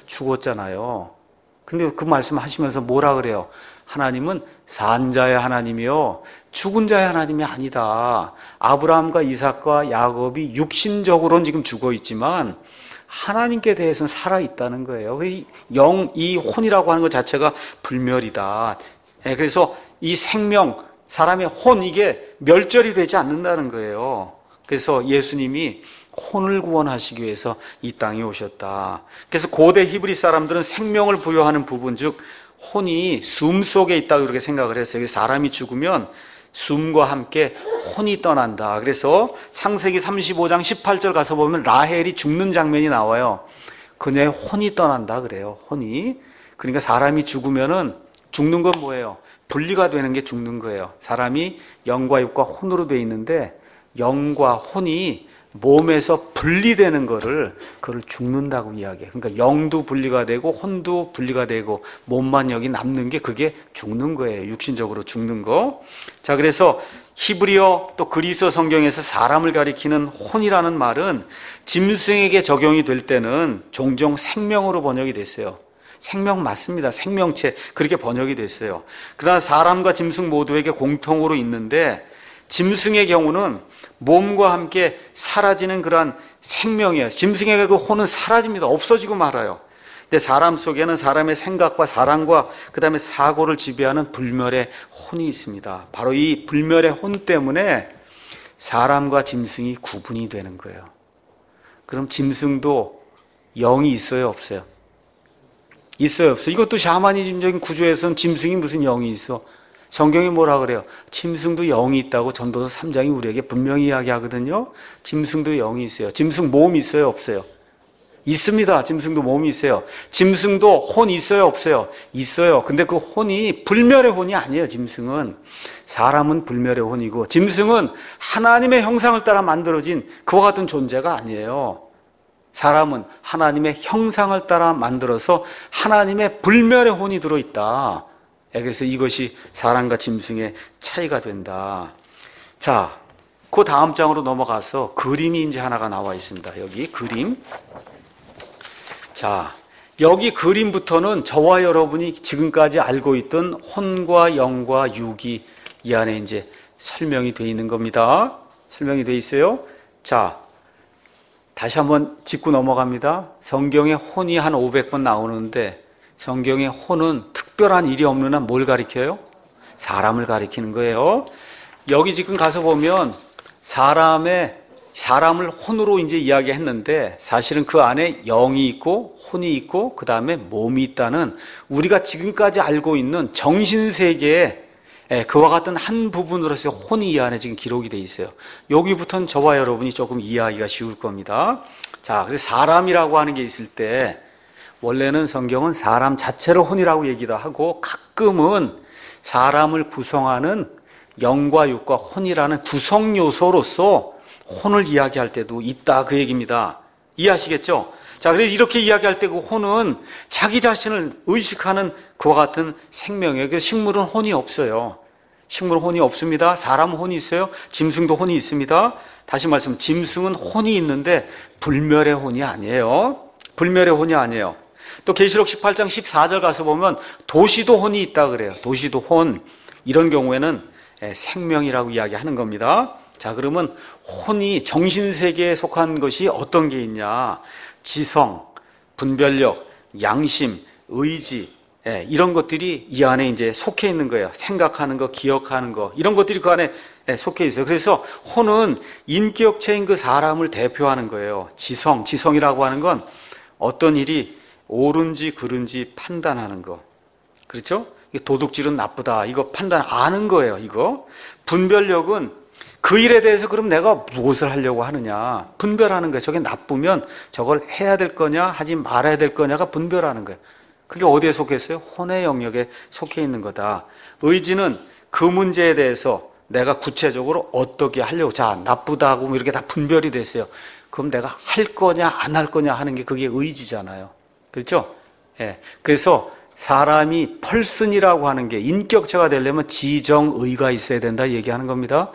죽었잖아요. 근데 그 말씀 하시면서 뭐라 그래요? 하나님은 산 자의 하나님이요 죽은 자의 하나님이 아니다. 아브라함과 이삭과 야곱이 육신적으로는 지금 죽어 있지만 하나님께 대해서는 살아있다는 거예요. 영, 이 혼이라고 하는 것 자체가 불멸이다. 그래서 이 생명, 사람의 혼, 이게 멸절이 되지 않는다는 거예요. 그래서 예수님이 혼을 구원하시기 위해서 이 땅에 오셨다. 그래서 고대 히브리 사람들은 생명을 부여하는 부분, 즉 혼이 숨 속에 있다고 그렇게 생각을 했어요. 사람이 죽으면 숨과 함께 혼이 떠난다. 그래서 창세기 삼십오 장 십팔 절 가서 보면 라헬이 죽는 장면이 나와요. 그녀의 혼이 떠난다 그래요. 혼이. 그러니까 사람이 죽으면은 죽는 건 뭐예요? 분리가 되는 게 죽는 거예요. 사람이 영과 육과 혼으로 돼 있는데 영과 혼이 몸에서 분리되는 거를 그걸 죽는다고 이야기해요. 그러니까 영도 분리가 되고 혼도 분리가 되고 몸만 여기 남는 게 그게 죽는 거예요. 육신적으로 죽는 거. 자, 그래서 히브리어 또 그리스 성경에서 사람을 가리키는 혼이라는 말은 짐승에게 적용이 될 때는 종종 생명으로 번역이 됐어요. 생명 맞습니다. 생명체 그렇게 번역이 됐어요. 그러나 사람과 짐승 모두에게 공통으로 있는데 짐승의 경우는 몸과 함께 사라지는 그러한 생명이에요. 짐승에게 그 혼은 사라집니다. 없어지고 말아요. 근데 사람 속에는 사람의 생각과 사랑과 그 다음에 사고를 지배하는 불멸의 혼이 있습니다. 바로 이 불멸의 혼 때문에 사람과 짐승이 구분이 되는 거예요. 그럼 짐승도 영이 있어요, 없어요? 있어요, 없어요? 이것도 샤머니즘적인 구조에서는 짐승이 무슨 영이 있어? 성경이 뭐라 그래요? 짐승도 영이 있다고 전도서 삼 장이 우리에게 분명히 이야기하거든요. 짐승도 영이 있어요. 짐승 몸이 있어요, 없어요? 있습니다. 짐승도 몸이 있어요. 짐승도 혼 있어요, 없어요? 있어요. 근데 그 혼이 불멸의 혼이 아니에요. 짐승은. 사람은 불멸의 혼이고 짐승은 하나님의 형상을 따라 만들어진 그와 같은 존재가 아니에요. 사람은 하나님의 형상을 따라 만들어서 하나님의 불멸의 혼이 들어있다. 그래서 이것이 사람과 짐승의 차이가 된다. 자, 그 다음 장으로 넘어가서 그림이 이제 하나가 나와 있습니다. 여기 그림. 자, 여기 그림부터는 저와 여러분이 지금까지 알고 있던 혼과 영과 육이 이 안에 이제 설명이 되어 있는 겁니다. 설명이 되어 있어요. 자, 다시 한번 짚고 넘어갑니다. 성경에 혼이 한 오백 번 나오는데 성경에 혼은 특별한 일이 없는 한 뭘 가리켜요? 사람을 가리키는 거예요. 여기 지금 가서 보면 사람의 사람을 혼으로 이제 이야기했는데 사실은 그 안에 영이 있고 혼이 있고 그 다음에 몸이 있다는 우리가 지금까지 알고 있는 정신세계의 그와 같은 한 부분으로서 혼이 이 안에 지금 기록이 돼 있어요. 여기부터는 저와 여러분이 조금 이해하기가 쉬울 겁니다. 자, 그래서 사람이라고 하는 게 있을 때 원래는 성경은 사람 자체를 혼이라고 얘기도 하고 가끔은 사람을 구성하는 영과 육과 혼이라는 구성 요소로서 혼을 이야기할 때도 있다 그 얘기입니다. 이해하시겠죠? 자, 그래서 이렇게 이야기할 때 그 혼은 자기 자신을 의식하는 그와 같은 생명이에요. 그래서 식물은 혼이 없어요. 식물은 혼이 없습니다. 사람은 혼이 있어요. 짐승도 혼이 있습니다. 다시 말씀, 짐승은 혼이 있는데 불멸의 혼이 아니에요. 불멸의 혼이 아니에요. 또 계시록 십팔 장 십사 절 가서 보면 도시도 혼이 있다 그래요. 도시도 혼. 이런 경우에는 생명이라고 이야기하는 겁니다. 자, 그러면 혼이 정신세계에 속한 것이 어떤 게 있냐? 지성, 분별력, 양심, 의지, 예, 이런 것들이 이 안에 이제 속해 있는 거예요. 생각하는 거, 기억하는 거, 이런 것들이 그 안에 속해 있어요. 그래서 혼은 인격체인 그 사람을 대표하는 거예요. 지성, 지성이라고 하는 건 어떤 일이 옳은지 그른지 판단하는 거. 그렇죠? 도둑질은 나쁘다. 이거 판단 아는 거예요, 이거. 분별력은 그 일에 대해서 그럼 내가 무엇을 하려고 하느냐. 분별하는 거예요. 저게 나쁘면 저걸 해야 될 거냐, 하지 말아야 될 거냐가 분별하는 거예요. 그게 어디에 속해 있어요? 혼의 영역에 속해 있는 거다. 의지는 그 문제에 대해서 내가 구체적으로 어떻게 하려고, 자, 나쁘다고 이렇게 다 분별이 됐어요. 그럼 내가 할 거냐, 안 할 거냐 하는 게 그게 의지잖아요. 그렇죠? 예. 그래서 사람이 펄슨이라고 하는 게 인격체가 되려면 지정의가 있어야 된다 얘기하는 겁니다.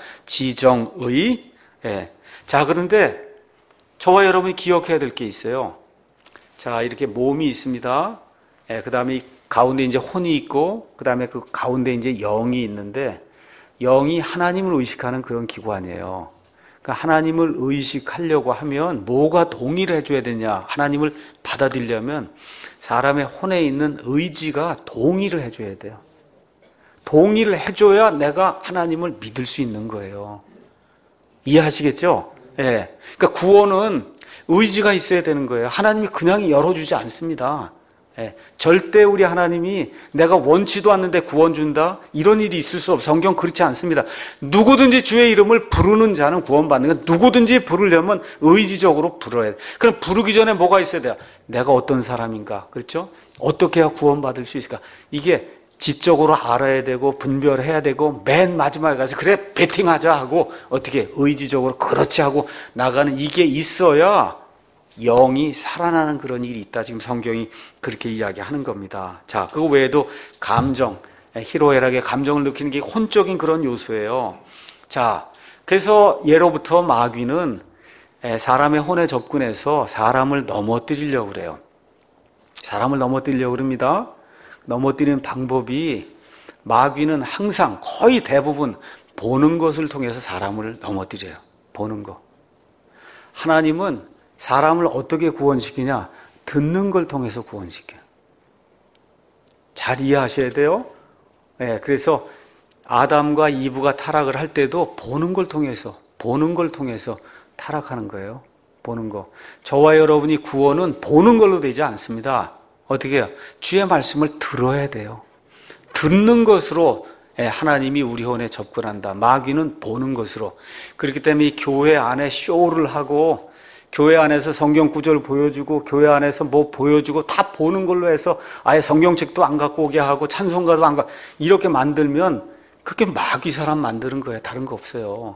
지정의. 예. 자, 그런데 저와 여러분이 기억해야 될 게 있어요. 자, 이렇게 몸이 있습니다. 예, 그 다음에 가운데 이제 혼이 있고, 그 다음에 그 가운데 이제 영이 있는데, 영이 하나님을 의식하는 그런 기관이에요. 그러니까 하나님을 의식하려고 하면 뭐가 동의를 해줘야 되냐? 하나님을 받아들이려면 사람의 혼에 있는 의지가 동의를 해줘야 돼요. 동의를 해줘야 내가 하나님을 믿을 수 있는 거예요. 이해하시겠죠? 예. 그러니까 구원은 의지가 있어야 되는 거예요. 하나님이 그냥 열어주지 않습니다. 예. 절대 우리 하나님이 내가 원치도 않는데 구원 준다? 이런 일이 있을 수 없어. 성경 그렇지 않습니다. 누구든지 주의 이름을 부르는 자는 구원받는 거예요. 누구든지 부르려면 의지적으로 불어야 돼. 그럼 부르기 전에 뭐가 있어야 돼요? 내가 어떤 사람인가? 그렇죠? 어떻게 해야 구원받을 수 있을까? 이게 지적으로 알아야 되고 분별해야 되고 맨 마지막에 가서 그래 베팅하자 하고 어떻게 의지적으로 그렇지 하고 나가는 이게 있어야 영이 살아나는 그런 일이 있다. 지금 성경이 그렇게 이야기하는 겁니다. 자, 그거 외에도 감정, 희로애락의 감정을 느끼는 게 혼적인 그런 요소예요. 자, 그래서 예로부터 마귀는 사람의 혼에 접근해서 사람을 넘어뜨리려고 그래요. 사람을 넘어뜨리려고 그럽니다. 넘어뜨리는 방법이 마귀는 항상 거의 대부분 보는 것을 통해서 사람을 넘어뜨려요. 보는 거. 하나님은 사람을 어떻게 구원시키냐? 듣는 걸 통해서 구원시켜요. 잘 이해하셔야 돼요. 네, 그래서 아담과 이브가 타락을 할 때도 보는 걸 통해서, 보는 걸 통해서 타락하는 거예요. 보는 거. 저와 여러분이 구원은 보는 걸로 되지 않습니다. 어떻게 해요? 주의 말씀을 들어야 돼요. 듣는 것으로 하나님이 우리 혼에 접근한다. 마귀는 보는 것으로. 그렇기 때문에 이 교회 안에 쇼를 하고 교회 안에서 성경 구절을 보여주고 교회 안에서 뭐 보여주고 다 보는 걸로 해서 아예 성경책도 안 갖고 오게 하고 찬송가도 안 갖고 이렇게 만들면 그게 마귀 사람 만드는 거예요. 다른 거 없어요.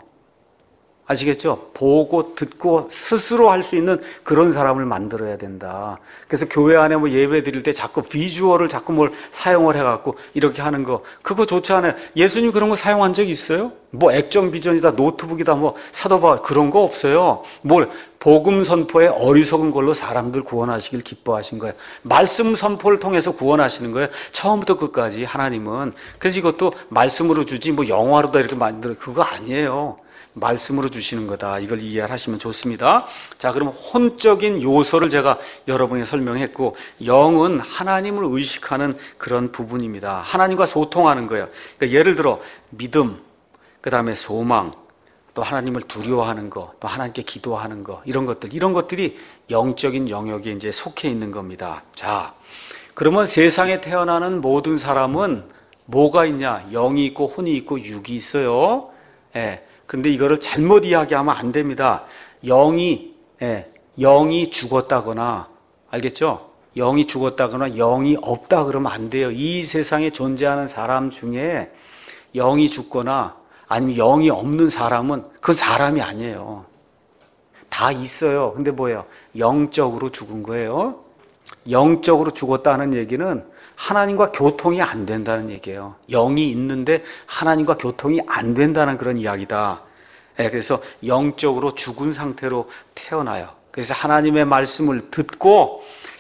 아시겠죠? 보고 듣고 스스로 할 수 있는 그런 사람을 만들어야 된다. 그래서 교회 안에 뭐 예배 드릴 때 자꾸 비주얼을 자꾸 뭘 사용을 해갖고 이렇게 하는 거 그거 좋지 않아요. 예수님 그런 거 사용한 적 있어요? 뭐 액정 비전이다 노트북이다 뭐 사도바 그런 거 없어요. 뭘 복음 선포에 어리석은 걸로 사람들 구원하시길 기뻐하신 거예요. 말씀 선포를 통해서 구원하시는 거예요. 처음부터 끝까지 하나님은. 그래서 이것도 말씀으로 주지 뭐 영화로다 이렇게 만들어 그거 아니에요. 말씀으로 주시는 거다. 이걸 이해하시면 좋습니다. 자, 그럼 혼적인 요소를 제가 여러분에게 설명했고 영은 하나님을 의식하는 그런 부분입니다. 하나님과 소통하는 거예요. 그러니까 예를 들어 믿음, 그 다음에 소망, 또 하나님을 두려워하는 거, 또 하나님께 기도하는 거 이런 것들, 이런 것들이 영적인 영역에 이제 속해 있는 겁니다. 자, 그러면 세상에 태어나는 모든 사람은 뭐가 있냐? 영이 있고 혼이 있고 육이 있어요. 예. 근데 이거를 잘못 이야기하면 안 됩니다. 영이, 예, 영이 죽었다거나, 알겠죠? 영이 죽었다거나 영이 없다 그러면 안 돼요. 이 세상에 존재하는 사람 중에 영이 죽거나 아니면 영이 없는 사람은 그건 사람이 아니에요. 다 있어요. 근데 뭐예요? 영적으로 죽은 거예요. 영적으로 죽었다는 얘기는 하나님과 교통이 안 된다는 얘기예요. 영이 있는데 하나님과 교통이 안 된다는 그런 이야기다. 네, 그래서 영적으로 죽은 상태로 태어나요. 그래서 하나님의 말씀을 듣고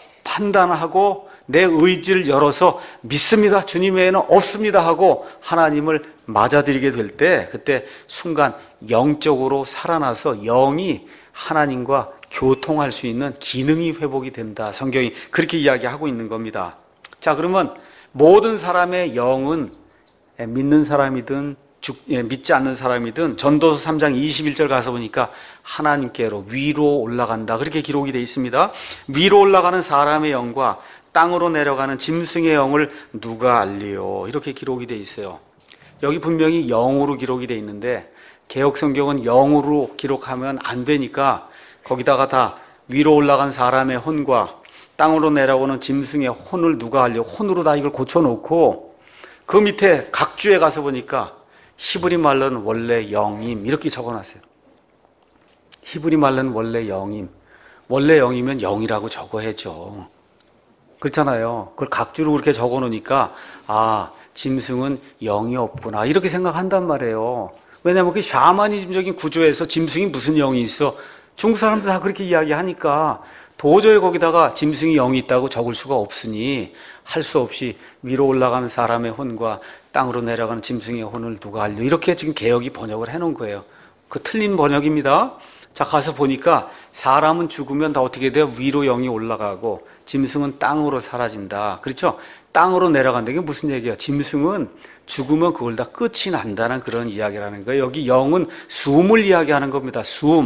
판단하고 내 의지를 열어서 믿습니다. 주님 외에는 없습니다 하고 하나님을 맞아들이게 될 때 그때 순간 영적으로 살아나서 영이 하나님과 교통할 수 있는 기능이 회복이 된다. 성경이 그렇게 이야기하고 있는 겁니다. 자, 그러면 모든 사람의 영은 믿는 사람이든 죽, 예, 믿지 않는 사람이든 전도서 삼 장 이십일 절 가서 보니까 하나님께로 위로 올라간다. 그렇게 기록이 되어 있습니다. 위로 올라가는 사람의 영과 땅으로 내려가는 짐승의 영을 누가 알리요? 이렇게 기록이 되어 있어요. 여기 분명히 영으로 기록이 되어 있는데 개역성경은 영으로 기록하면 안 되니까 거기다가 다 위로 올라간 사람의 혼과 땅으로 내려오는 짐승의 혼을 누가 알려? 혼으로 다 이걸 고쳐놓고 그 밑에 각주에 가서 보니까 히브리 말로는 원래 영임 이렇게 적어놨어요. 히브리 말로는 원래 영임. 원래 영이면 영이라고 적어야죠. 그렇잖아요. 그걸 각주로 그렇게 적어놓으니까 아 짐승은 영이 없구나 이렇게 생각한단 말이에요. 왜냐하면 그 샤머니즘적인 구조에서 짐승이 무슨 영이 있어? 중국 사람들 다 그렇게 이야기하니까 도저히 거기다가 짐승이 영이 있다고 적을 수가 없으니 할 수 없이 위로 올라가는 사람의 혼과 땅으로 내려가는 짐승의 혼을 누가 알려? 이렇게 지금 개역이 번역을 해놓은 거예요. 그 틀린 번역입니다. 자, 가서 보니까 사람은 죽으면 다 어떻게 돼요? 위로 영이 올라가고 짐승은 땅으로 사라진다. 그렇죠? 땅으로 내려간다. 이게 무슨 얘기야? 짐승은 죽으면 그걸 다 끝이 난다는 그런 이야기라는 거예요. 여기 영은 숨을 이야기하는 겁니다. 숨.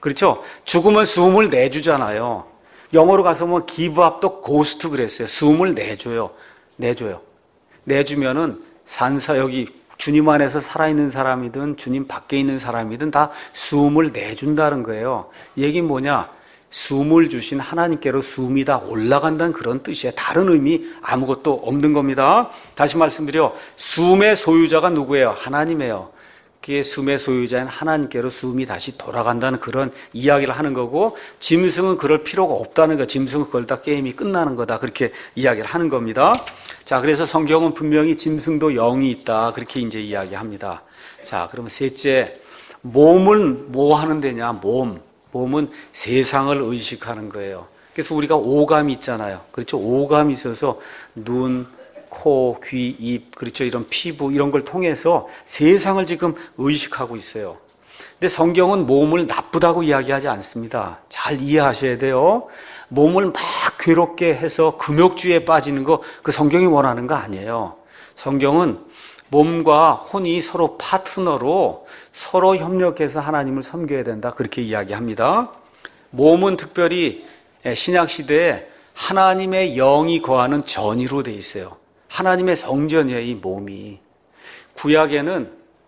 그렇죠? 죽으면 숨을 내주잖아요. 영어로 가서 뭐 give up도 ghost 그랬어요. 숨을 내줘요. 내줘요. 내주면은 산사 여기 주님 안에서 살아있는 사람이든 주님 밖에 있는 사람이든 다 숨을 내준다는 거예요. 얘기는 뭐냐? 숨을 주신 하나님께로 숨이 다 올라간다는 그런 뜻이에요. 다른 의미 아무것도 없는 겁니다. 다시 말씀드려, 숨의 소유자가 누구예요? 하나님이에요. 그게 숨의 소유자인 하나님께로 숨이 다시 돌아간다는 그런 이야기를 하는 거고, 짐승은 그럴 필요가 없다는 거. 짐승은 그걸 다 게임이 끝나는 거다. 그렇게 이야기를 하는 겁니다. 자, 그래서 성경은 분명히 짐승도 영이 있다. 그렇게 이제 이야기합니다. 자, 그러면 셋째, 몸은 뭐 하는 데냐? 몸. 몸은 세상을 의식하는 거예요. 그래서 우리가 오감이 있잖아요. 그렇죠? 오감이 있어서 눈, 코, 귀, 입, 그렇죠? 이런 피부, 이런 걸 통해서 세상을 지금 의식하고 있어요. 근데 성경은 몸을 나쁘다고 이야기하지 않습니다. 잘 이해하셔야 돼요. 몸을 막 괴롭게 해서 금욕주의에 빠지는 거, 그 성경이 원하는 거 아니에요. 성경은 몸과 혼이 서로 파트너로 서로 협력해서 하나님을 섬겨야 된다. 그렇게 이야기합니다. 몸은 특별히 신약시대에 하나님의 영이 거하는 전이로 되어 있어요. 하나님의 성전이에요, 이 몸이. 구약에는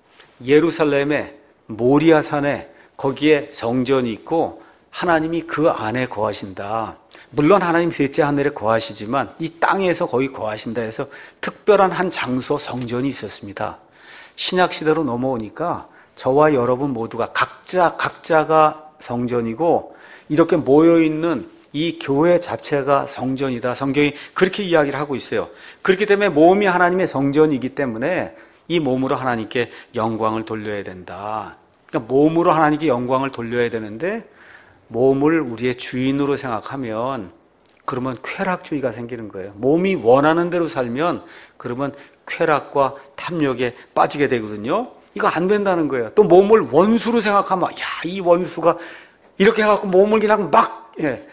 예루살렘의 모리아산에 거기에 성전이 있고 하나님이 그 안에 거하신다. 물론 하나님 셋째 하늘에 거하시지만 이 땅에서 거기 거하신다 해서 특별한 한 장소 성전이 있었습니다. 신약 시대로 넘어오니까 저와 여러분 모두가 각자 각자가 성전이고 이렇게 모여 있는 이 교회 자체가 성전이다. 성경이 그렇게 이야기를 하고 있어요. 그렇기 때문에 몸이 하나님의 성전이기 때문에 이 몸으로 하나님께 영광을 돌려야 된다. 그러니까 몸으로 하나님께 영광을 돌려야 되는데 몸을 우리의 주인으로 생각하면 그러면 쾌락주의가 생기는 거예요. 몸이 원하는 대로 살면 그러면 쾌락과 탐욕에 빠지게 되거든요. 이거 안 된다는 거예요. 또 몸을 원수로 생각하면 야, 이 원수가 이렇게 해갖고 몸을 그냥 막 예,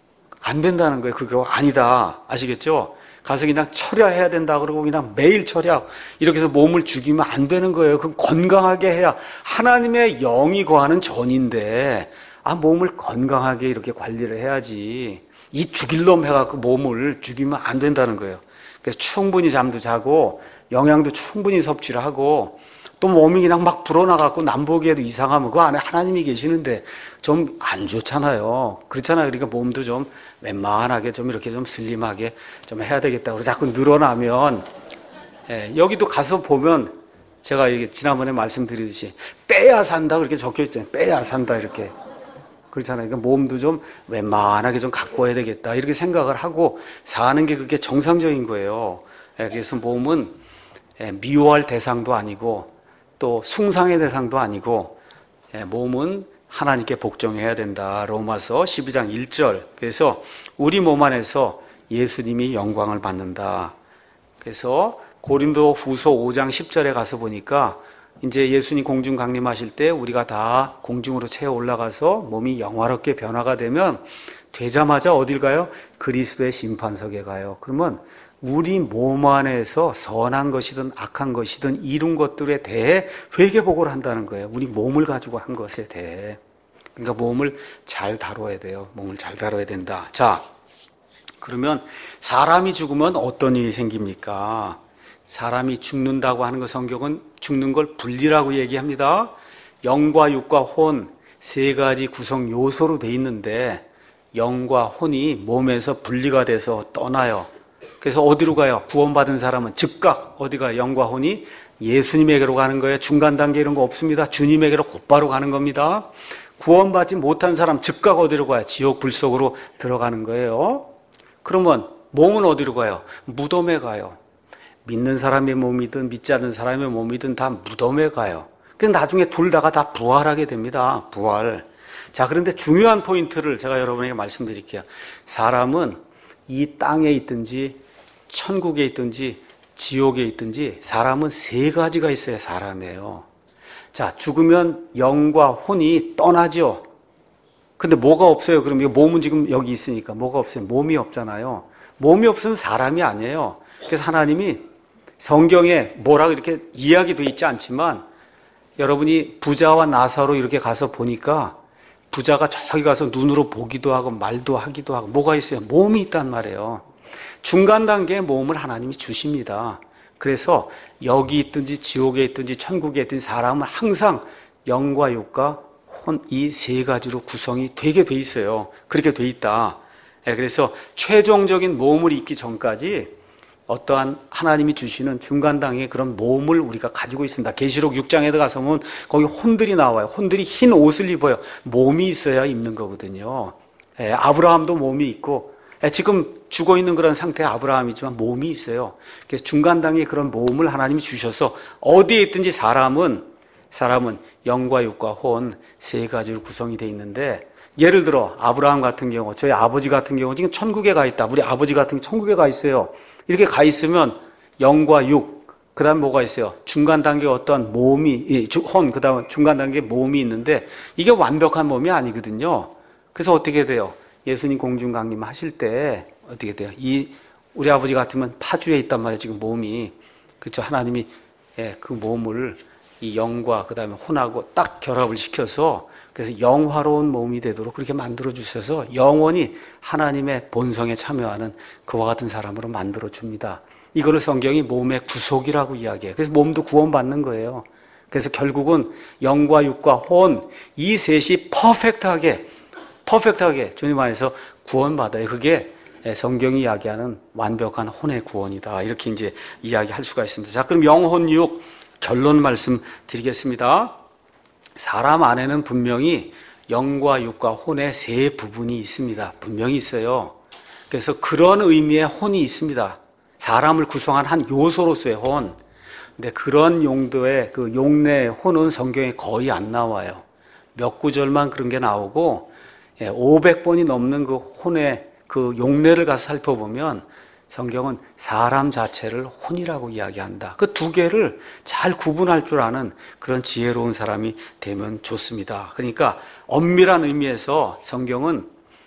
안 된다는 거예요. 그거 아니다. 아시겠죠? 가서 그냥 철야해야 된다 그러고 그냥 매일 철야 이렇게 해서 몸을 죽이면 안 되는 거예요. 그럼 건강하게 해야 하나님의 영이 거하는 전인데 아 몸을 건강하게 이렇게 관리를 해야지 이 죽일 놈 해갖고 몸을 죽이면 안 된다는 거예요. 그래서 충분히 잠도 자고 영양도 충분히 섭취를 하고 또 몸이 그냥 막 불어나갖고 남보기에도 이상하면 그 안에 하나님이 계시는데 좀 안 좋잖아요. 그렇잖아요. 그러니까 몸도 좀 웬만하게 좀 이렇게 좀 슬림하게 좀 해야 되겠다. 그리고 자꾸 늘어나면 예, 여기도 가서 보면 제가 이게 지난번에 말씀드리듯이 빼야 산다 그렇게 적혀 있잖아요. 빼야 산다 이렇게. 그렇잖아요. 그러니까 몸도 좀 웬만하게 좀 갖고 와야 되겠다. 이렇게 생각을 하고 사는 게 그게 정상적인 거예요. 예, 그래서 몸은 예, 미워할 대상도 아니고 또 숭상의 대상도 아니고 예, 몸은 하나님께 복종해야 된다. 로마서 십이 장 일 절. 그래서 우리 몸 안에서 예수님이 영광을 받는다. 그래서 고린도 후서 오 장 십 절에 가서 보니까 이제 예수님 공중 강림하실 때 우리가 다 공중으로 채워 올라가서 몸이 영화롭게 변화가 되면 되자마자 어딜 가요? 그리스도의 심판석에 가요. 그러면 우리 몸 안에서 선한 것이든 악한 것이든 이룬 것들에 대해 회개복을 한다는 거예요. 우리 몸을 가지고 한 것에 대해. 그러니까 몸을 잘 다뤄야 돼요. 몸을 잘 다뤄야 된다. 자, 그러면 사람이 죽으면 어떤 일이 생깁니까? 사람이 죽는다고 하는 것 성경은 죽는 걸 분리라고 얘기합니다. 영과 육과 혼 세 가지 구성 요소로 돼 있는데 영과 혼이 몸에서 분리가 돼서 떠나요. 그래서 어디로 가요? 구원받은 사람은 즉각 어디 가요? 영과 혼이 예수님에게로 가는 거예요. 중간 단계 이런 거 없습니다. 주님에게로 곧바로 가는 겁니다. 구원받지 못한 사람 즉각 어디로 가요? 지옥 불 속으로 들어가는 거예요. 그러면 몸은 어디로 가요? 무덤에 가요. 믿는 사람의 몸이든 믿지 않는 사람의 몸이든 다 무덤에 가요. 그래서 나중에 둘 다가 다 부활하게 됩니다. 부활. 자, 그런데 중요한 포인트를 제가 여러분에게 말씀드릴게요. 사람은 이 땅에 있든지 천국에 있든지 지옥에 있든지 사람은 세 가지가 있어야 사람이에요. 자, 죽으면 영과 혼이 떠나죠. 근데 뭐가 없어요? 그럼 이 몸은 지금 여기 있으니까 뭐가 없어요? 몸이 없잖아요. 몸이 없으면 사람이 아니에요. 그래서 하나님이 성경에 뭐라 이렇게 이야기도 있지 않지만 여러분이 부자와 나사로 이렇게 가서 보니까 부자가 저기 가서 눈으로 보기도 하고 말도 하기도 하고 뭐가 있어요? 몸이 있단 말이에요. 중간 단계의 몸을 하나님이 주십니다. 그래서 여기 있든지 지옥에 있든지 천국에 있든지 사람은 항상 영과 육과 혼, 이 세 가지로 구성이 되게 돼 있어요. 그렇게 돼 있다. 그래서 최종적인 몸을 입기 전까지 어떠한 하나님이 주시는 중간 단계의 그런 몸을 우리가 가지고 있습니다. 계시록 육 장에 가서 보면 거기 혼들이 나와요. 혼들이 흰 옷을 입어요. 몸이 있어야 입는 거거든요. 아브라함도 몸이 있고 지금 죽어 있는 그런 상태의 아브라함이지만 몸이 있어요. 그래서 중간 단계의 그런 몸을 하나님이 주셔서 어디에 있든지 사람은 사람은 영과 육과 혼 세 가지로 구성이 되어 있는데, 예를 들어 아브라함 같은 경우, 저희 아버지 같은 경우 지금 천국에 가 있다. 우리 아버지 같은 경우 천국에 가 있어요. 이렇게 가 있으면 영과 육, 그 다음에 뭐가 있어요? 중간 단계에 어떤 몸이, 혼, 그 다음에 중간 단계에 몸이 있는데 이게 완벽한 몸이 아니거든요. 그래서 어떻게 돼요? 예수님 공중 강림 하실 때 어떻게 돼요? 이 우리 아버지 같으면 파주에 있단 말이에요. 지금 몸이. 그렇죠? 하나님이 예, 그 몸을 이 영과 그 다음에 혼하고 딱 결합을 시켜서 그래서 영화로운 몸이 되도록 그렇게 만들어 주셔서 영원히 하나님의 본성에 참여하는 그와 같은 사람으로 만들어 줍니다. 이거를 성경이 몸의 구속이라고 이야기해요. 그래서 몸도 구원받는 거예요. 그래서 결국은 영과 육과 혼 이 셋이 퍼펙트하게 퍼펙트하게 주님 안에서 구원받아요. 그게 성경이 이야기하는 완벽한 혼의 구원이다. 이렇게 이제 이야기할 수가 있습니다. 자, 그럼 영혼 육 결론 말씀드리겠습니다. 사람 안에는 분명히 영과 육과 혼의 세 부분이 있습니다. 분명히 있어요. 그래서 그런 의미의 혼이 있습니다. 사람을 구성한 한 요소로서의 혼. 근데 그런 용도의 그 용례의 혼은 성경에 거의 안 나와요. 몇 구절만 그런 게 나오고 오백 번이 넘는 그 혼의 그 용례를 가서 살펴보면 성경은 사람 자체를 혼이라고 이야기한다. 그 두 개를 잘 구분할 줄 아는 그런 지혜로운 사람이 되면 좋습니다. 그러니까 엄밀한 의미에서 성경은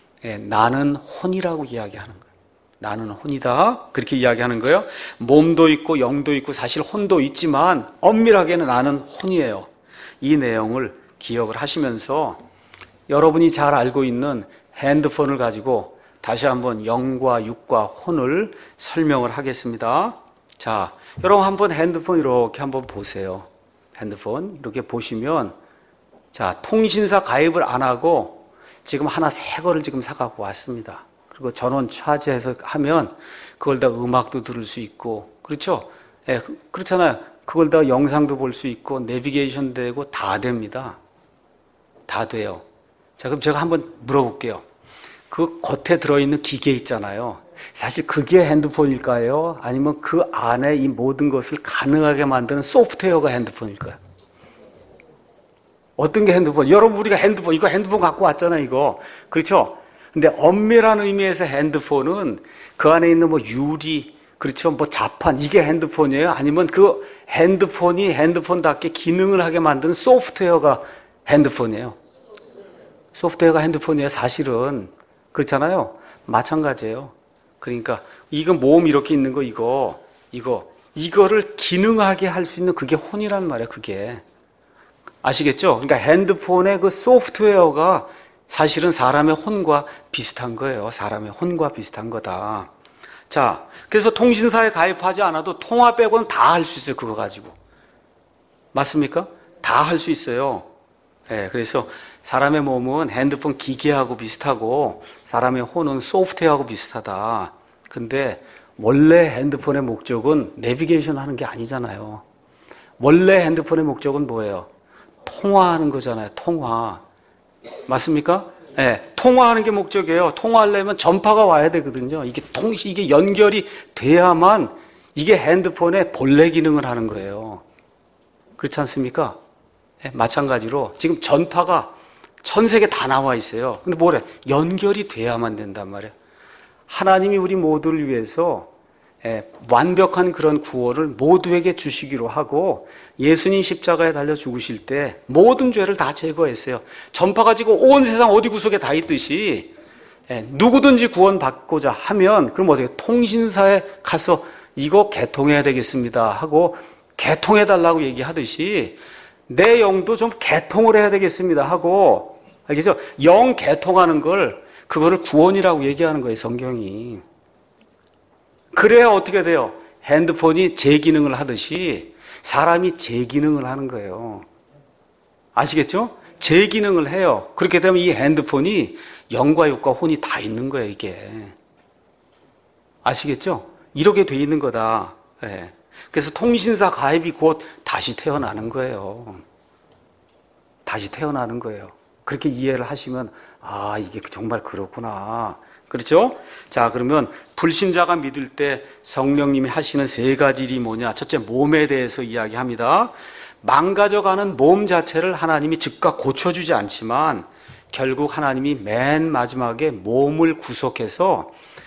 나는 혼이라고 이야기하는 거예요. 나는 혼이다. 그렇게 이야기하는 거예요. 몸도 있고 영도 있고 사실 혼도 있지만 엄밀하게는 나는 혼이에요. 이 내용을 기억을 하시면서 여러분이 잘 알고 있는 핸드폰을 가지고 다시 한번 영과 육과 혼을 설명을 하겠습니다. 자, 여러분 한번 핸드폰 이렇게 한번 보세요. 핸드폰 이렇게 보시면 자, 통신사 가입을 안 하고 지금 하나 새 거를 지금 사갖고 왔습니다. 그리고 전원 차지해서 하면 그걸 다 음악도 들을 수 있고 그렇죠? 예, 그렇잖아요. 그걸 다 영상도 볼 수 있고 내비게이션 되고 다 됩니다. 다 돼요. 자, 그럼 제가 한번 물어볼게요. 그 겉에 들어있는 기계 있잖아요. 사실 그게 핸드폰일까요? 아니면 그 안에 이 모든 것을 가능하게 만드는 소프트웨어가 핸드폰일까요? 어떤 게 핸드폰? 여러분 우리가 핸드폰, 이거 핸드폰 갖고 왔잖아요, 이거. 그렇죠? 근데 엄밀한 의미에서 핸드폰은 그 안에 있는 뭐 유리, 그렇죠? 뭐 자판, 이게 핸드폰이에요? 아니면 그 핸드폰이 핸드폰답게 기능을 하게 만드는 소프트웨어가 핸드폰이에요? 소프트웨어가 핸드폰이에요, 사실은. 그렇잖아요. 마찬가지예요. 그러니까 이거 몸 이렇게 있는 거 이거 이거 이거를 기능하게 할 수 있는 그게 혼이란 말이에요. 그게 아시겠죠? 그러니까 핸드폰의 그 소프트웨어가 사실은 사람의 혼과 비슷한 거예요. 사람의 혼과 비슷한 거다. 자, 그래서 통신사에 가입하지 않아도 통화 빼고는 다 할 수 있어요. 그거 가지고 맞습니까? 다 할 수 있어요. 네, 그래서 사람의 몸은 핸드폰 기계하고 비슷하고 사람의 혼은 소프트웨어하고 비슷하다. 근데 원래 핸드폰의 목적은 내비게이션 하는 게 아니잖아요. 원래 핸드폰의 목적은 뭐예요? 통화하는 거잖아요. 통화. 맞습니까? 네, 통화하는 게 목적이에요. 통화하려면 전파가 와야 되거든요. 이게 통, 이게 연결이 돼야만 이게 핸드폰의 본래 기능을 하는 거예요. 그렇지 않습니까? 네, 마찬가지로 지금 전파가 전 세계 다 나와 있어요. 근데 뭐래? 연결이 돼야만 된단 말이에요. 하나님이 우리 모두를 위해서 완벽한 그런 구원을 모두에게 주시기로 하고 예수님 십자가에 달려 죽으실 때 모든 죄를 다 제거했어요. 전파가 지금 온 세상 어디 구석에 다 있듯이 누구든지 구원받고자 하면 그럼 어떻게 통신사에 가서 이거 개통해야 되겠습니다 하고 개통해달라고 얘기하듯이 내 영도 좀 개통을 해야 되겠습니다 하고 알겠죠? 영 개통하는 걸 그거를 구원이라고 얘기하는 거예요, 성경이. 그래야 어떻게 돼요? 핸드폰이 제 기능을 하듯이 사람이 제 기능을 하는 거예요. 아시겠죠? 제 기능을 해요. 그렇게 되면 이 핸드폰이 영과 육과 혼이 다 있는 거예요, 이게. 아시겠죠? 이렇게 돼 있는 거다. 네. 그래서 통신사 가입이 곧 다시 태어나는 거예요. 다시 태어나는 거예요. 그렇게 이해를 하시면 아, 이게 정말 그렇구나. 그렇죠? 자, 그러면 불신자가 믿을 때 성령님이 하시는 세 가지 일이 뭐냐? 첫째, 몸에 대해서 이야기합니다. 망가져가는 몸 자체를 하나님이 즉각 고쳐주지 않지만 결국 하나님이 맨 마지막에 몸을 구속해서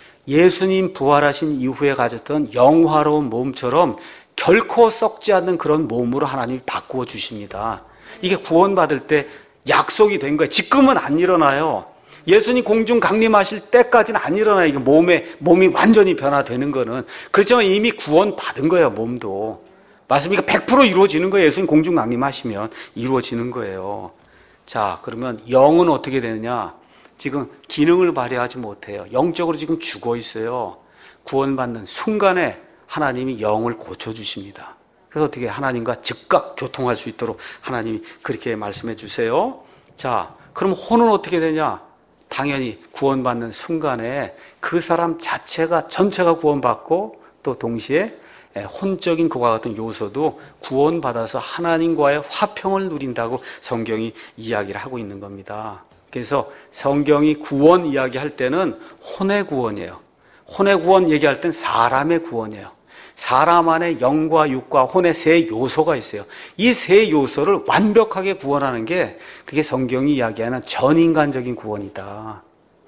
예수님 부활하신 이후에 가졌던 영화로운 몸처럼 결코 썩지 않는 그런 몸으로 하나님이 바꾸어 주십니다. 이게 구원받을 때 약속이 된 거예요. 지금은 안 일어나요. 예수님 공중 강림하실 때까지는 안 일어나요. 이게 몸에, 몸이 완전히 변화되는 거는. 그렇지만 이미 구원받은 거예요, 몸도. 맞습니까? 백 퍼센트 이루어지는 거예요. 예수님 공중 강림하시면 이루어지는 거예요. 자, 그러면 영은 어떻게 되느냐? 지금 기능을 발휘하지 못해요. 영적으로 지금 죽어 있어요. 구원받는 순간에 하나님이 영을 고쳐주십니다. 그래서 어떻게 하나님과 즉각 교통할 수 있도록 하나님이 그렇게 말씀해 주세요. 자, 그럼 혼은 어떻게 되냐? 당연히 구원받는 순간에 그 사람 자체가 전체가 구원받고 또 동시에 혼적인 그와 같은 요소도 구원받아서 하나님과의 화평을 누린다고 성경이 이야기를 하고 있는 겁니다. 그래서 성경이 구원 이야기할 때는 혼의 구원이에요. 혼의 구원 얘기할 땐 사람의 구원이에요. 사람 안에 영과 육과 혼의 세 요소가 있어요. 이 세 요소를 완벽하게 구원하는 게 그게 성경이 이야기하는 전인간적인 구원이다.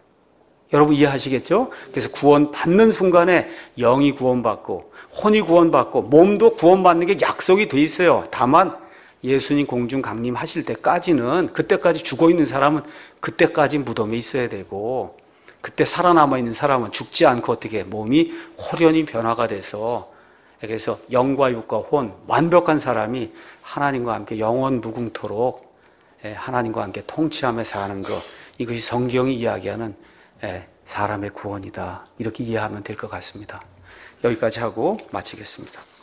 여러분 이해하시겠죠? 그래서 구원 받는 순간에 영이 구원받고 혼이 구원받고 몸도 구원받는 게 약속이 돼 있어요. 다만 예수님 공중 강림하실 때까지는, 그때까지 죽어있는 사람은 그때까지 무덤에 있어야 되고, 그때 살아남아 있는 사람은 죽지 않고 어떻게 몸이 호련히 변화가 돼서, 그래서 영과 육과 혼 완벽한 사람이 하나님과 함께 영원 무궁토록 하나님과 함께 통치하며 사는 것, 이것이 성경이 이야기하는 사람의 구원이다. 이렇게 이해하면 될 것 같습니다. 여기까지 하고 마치겠습니다.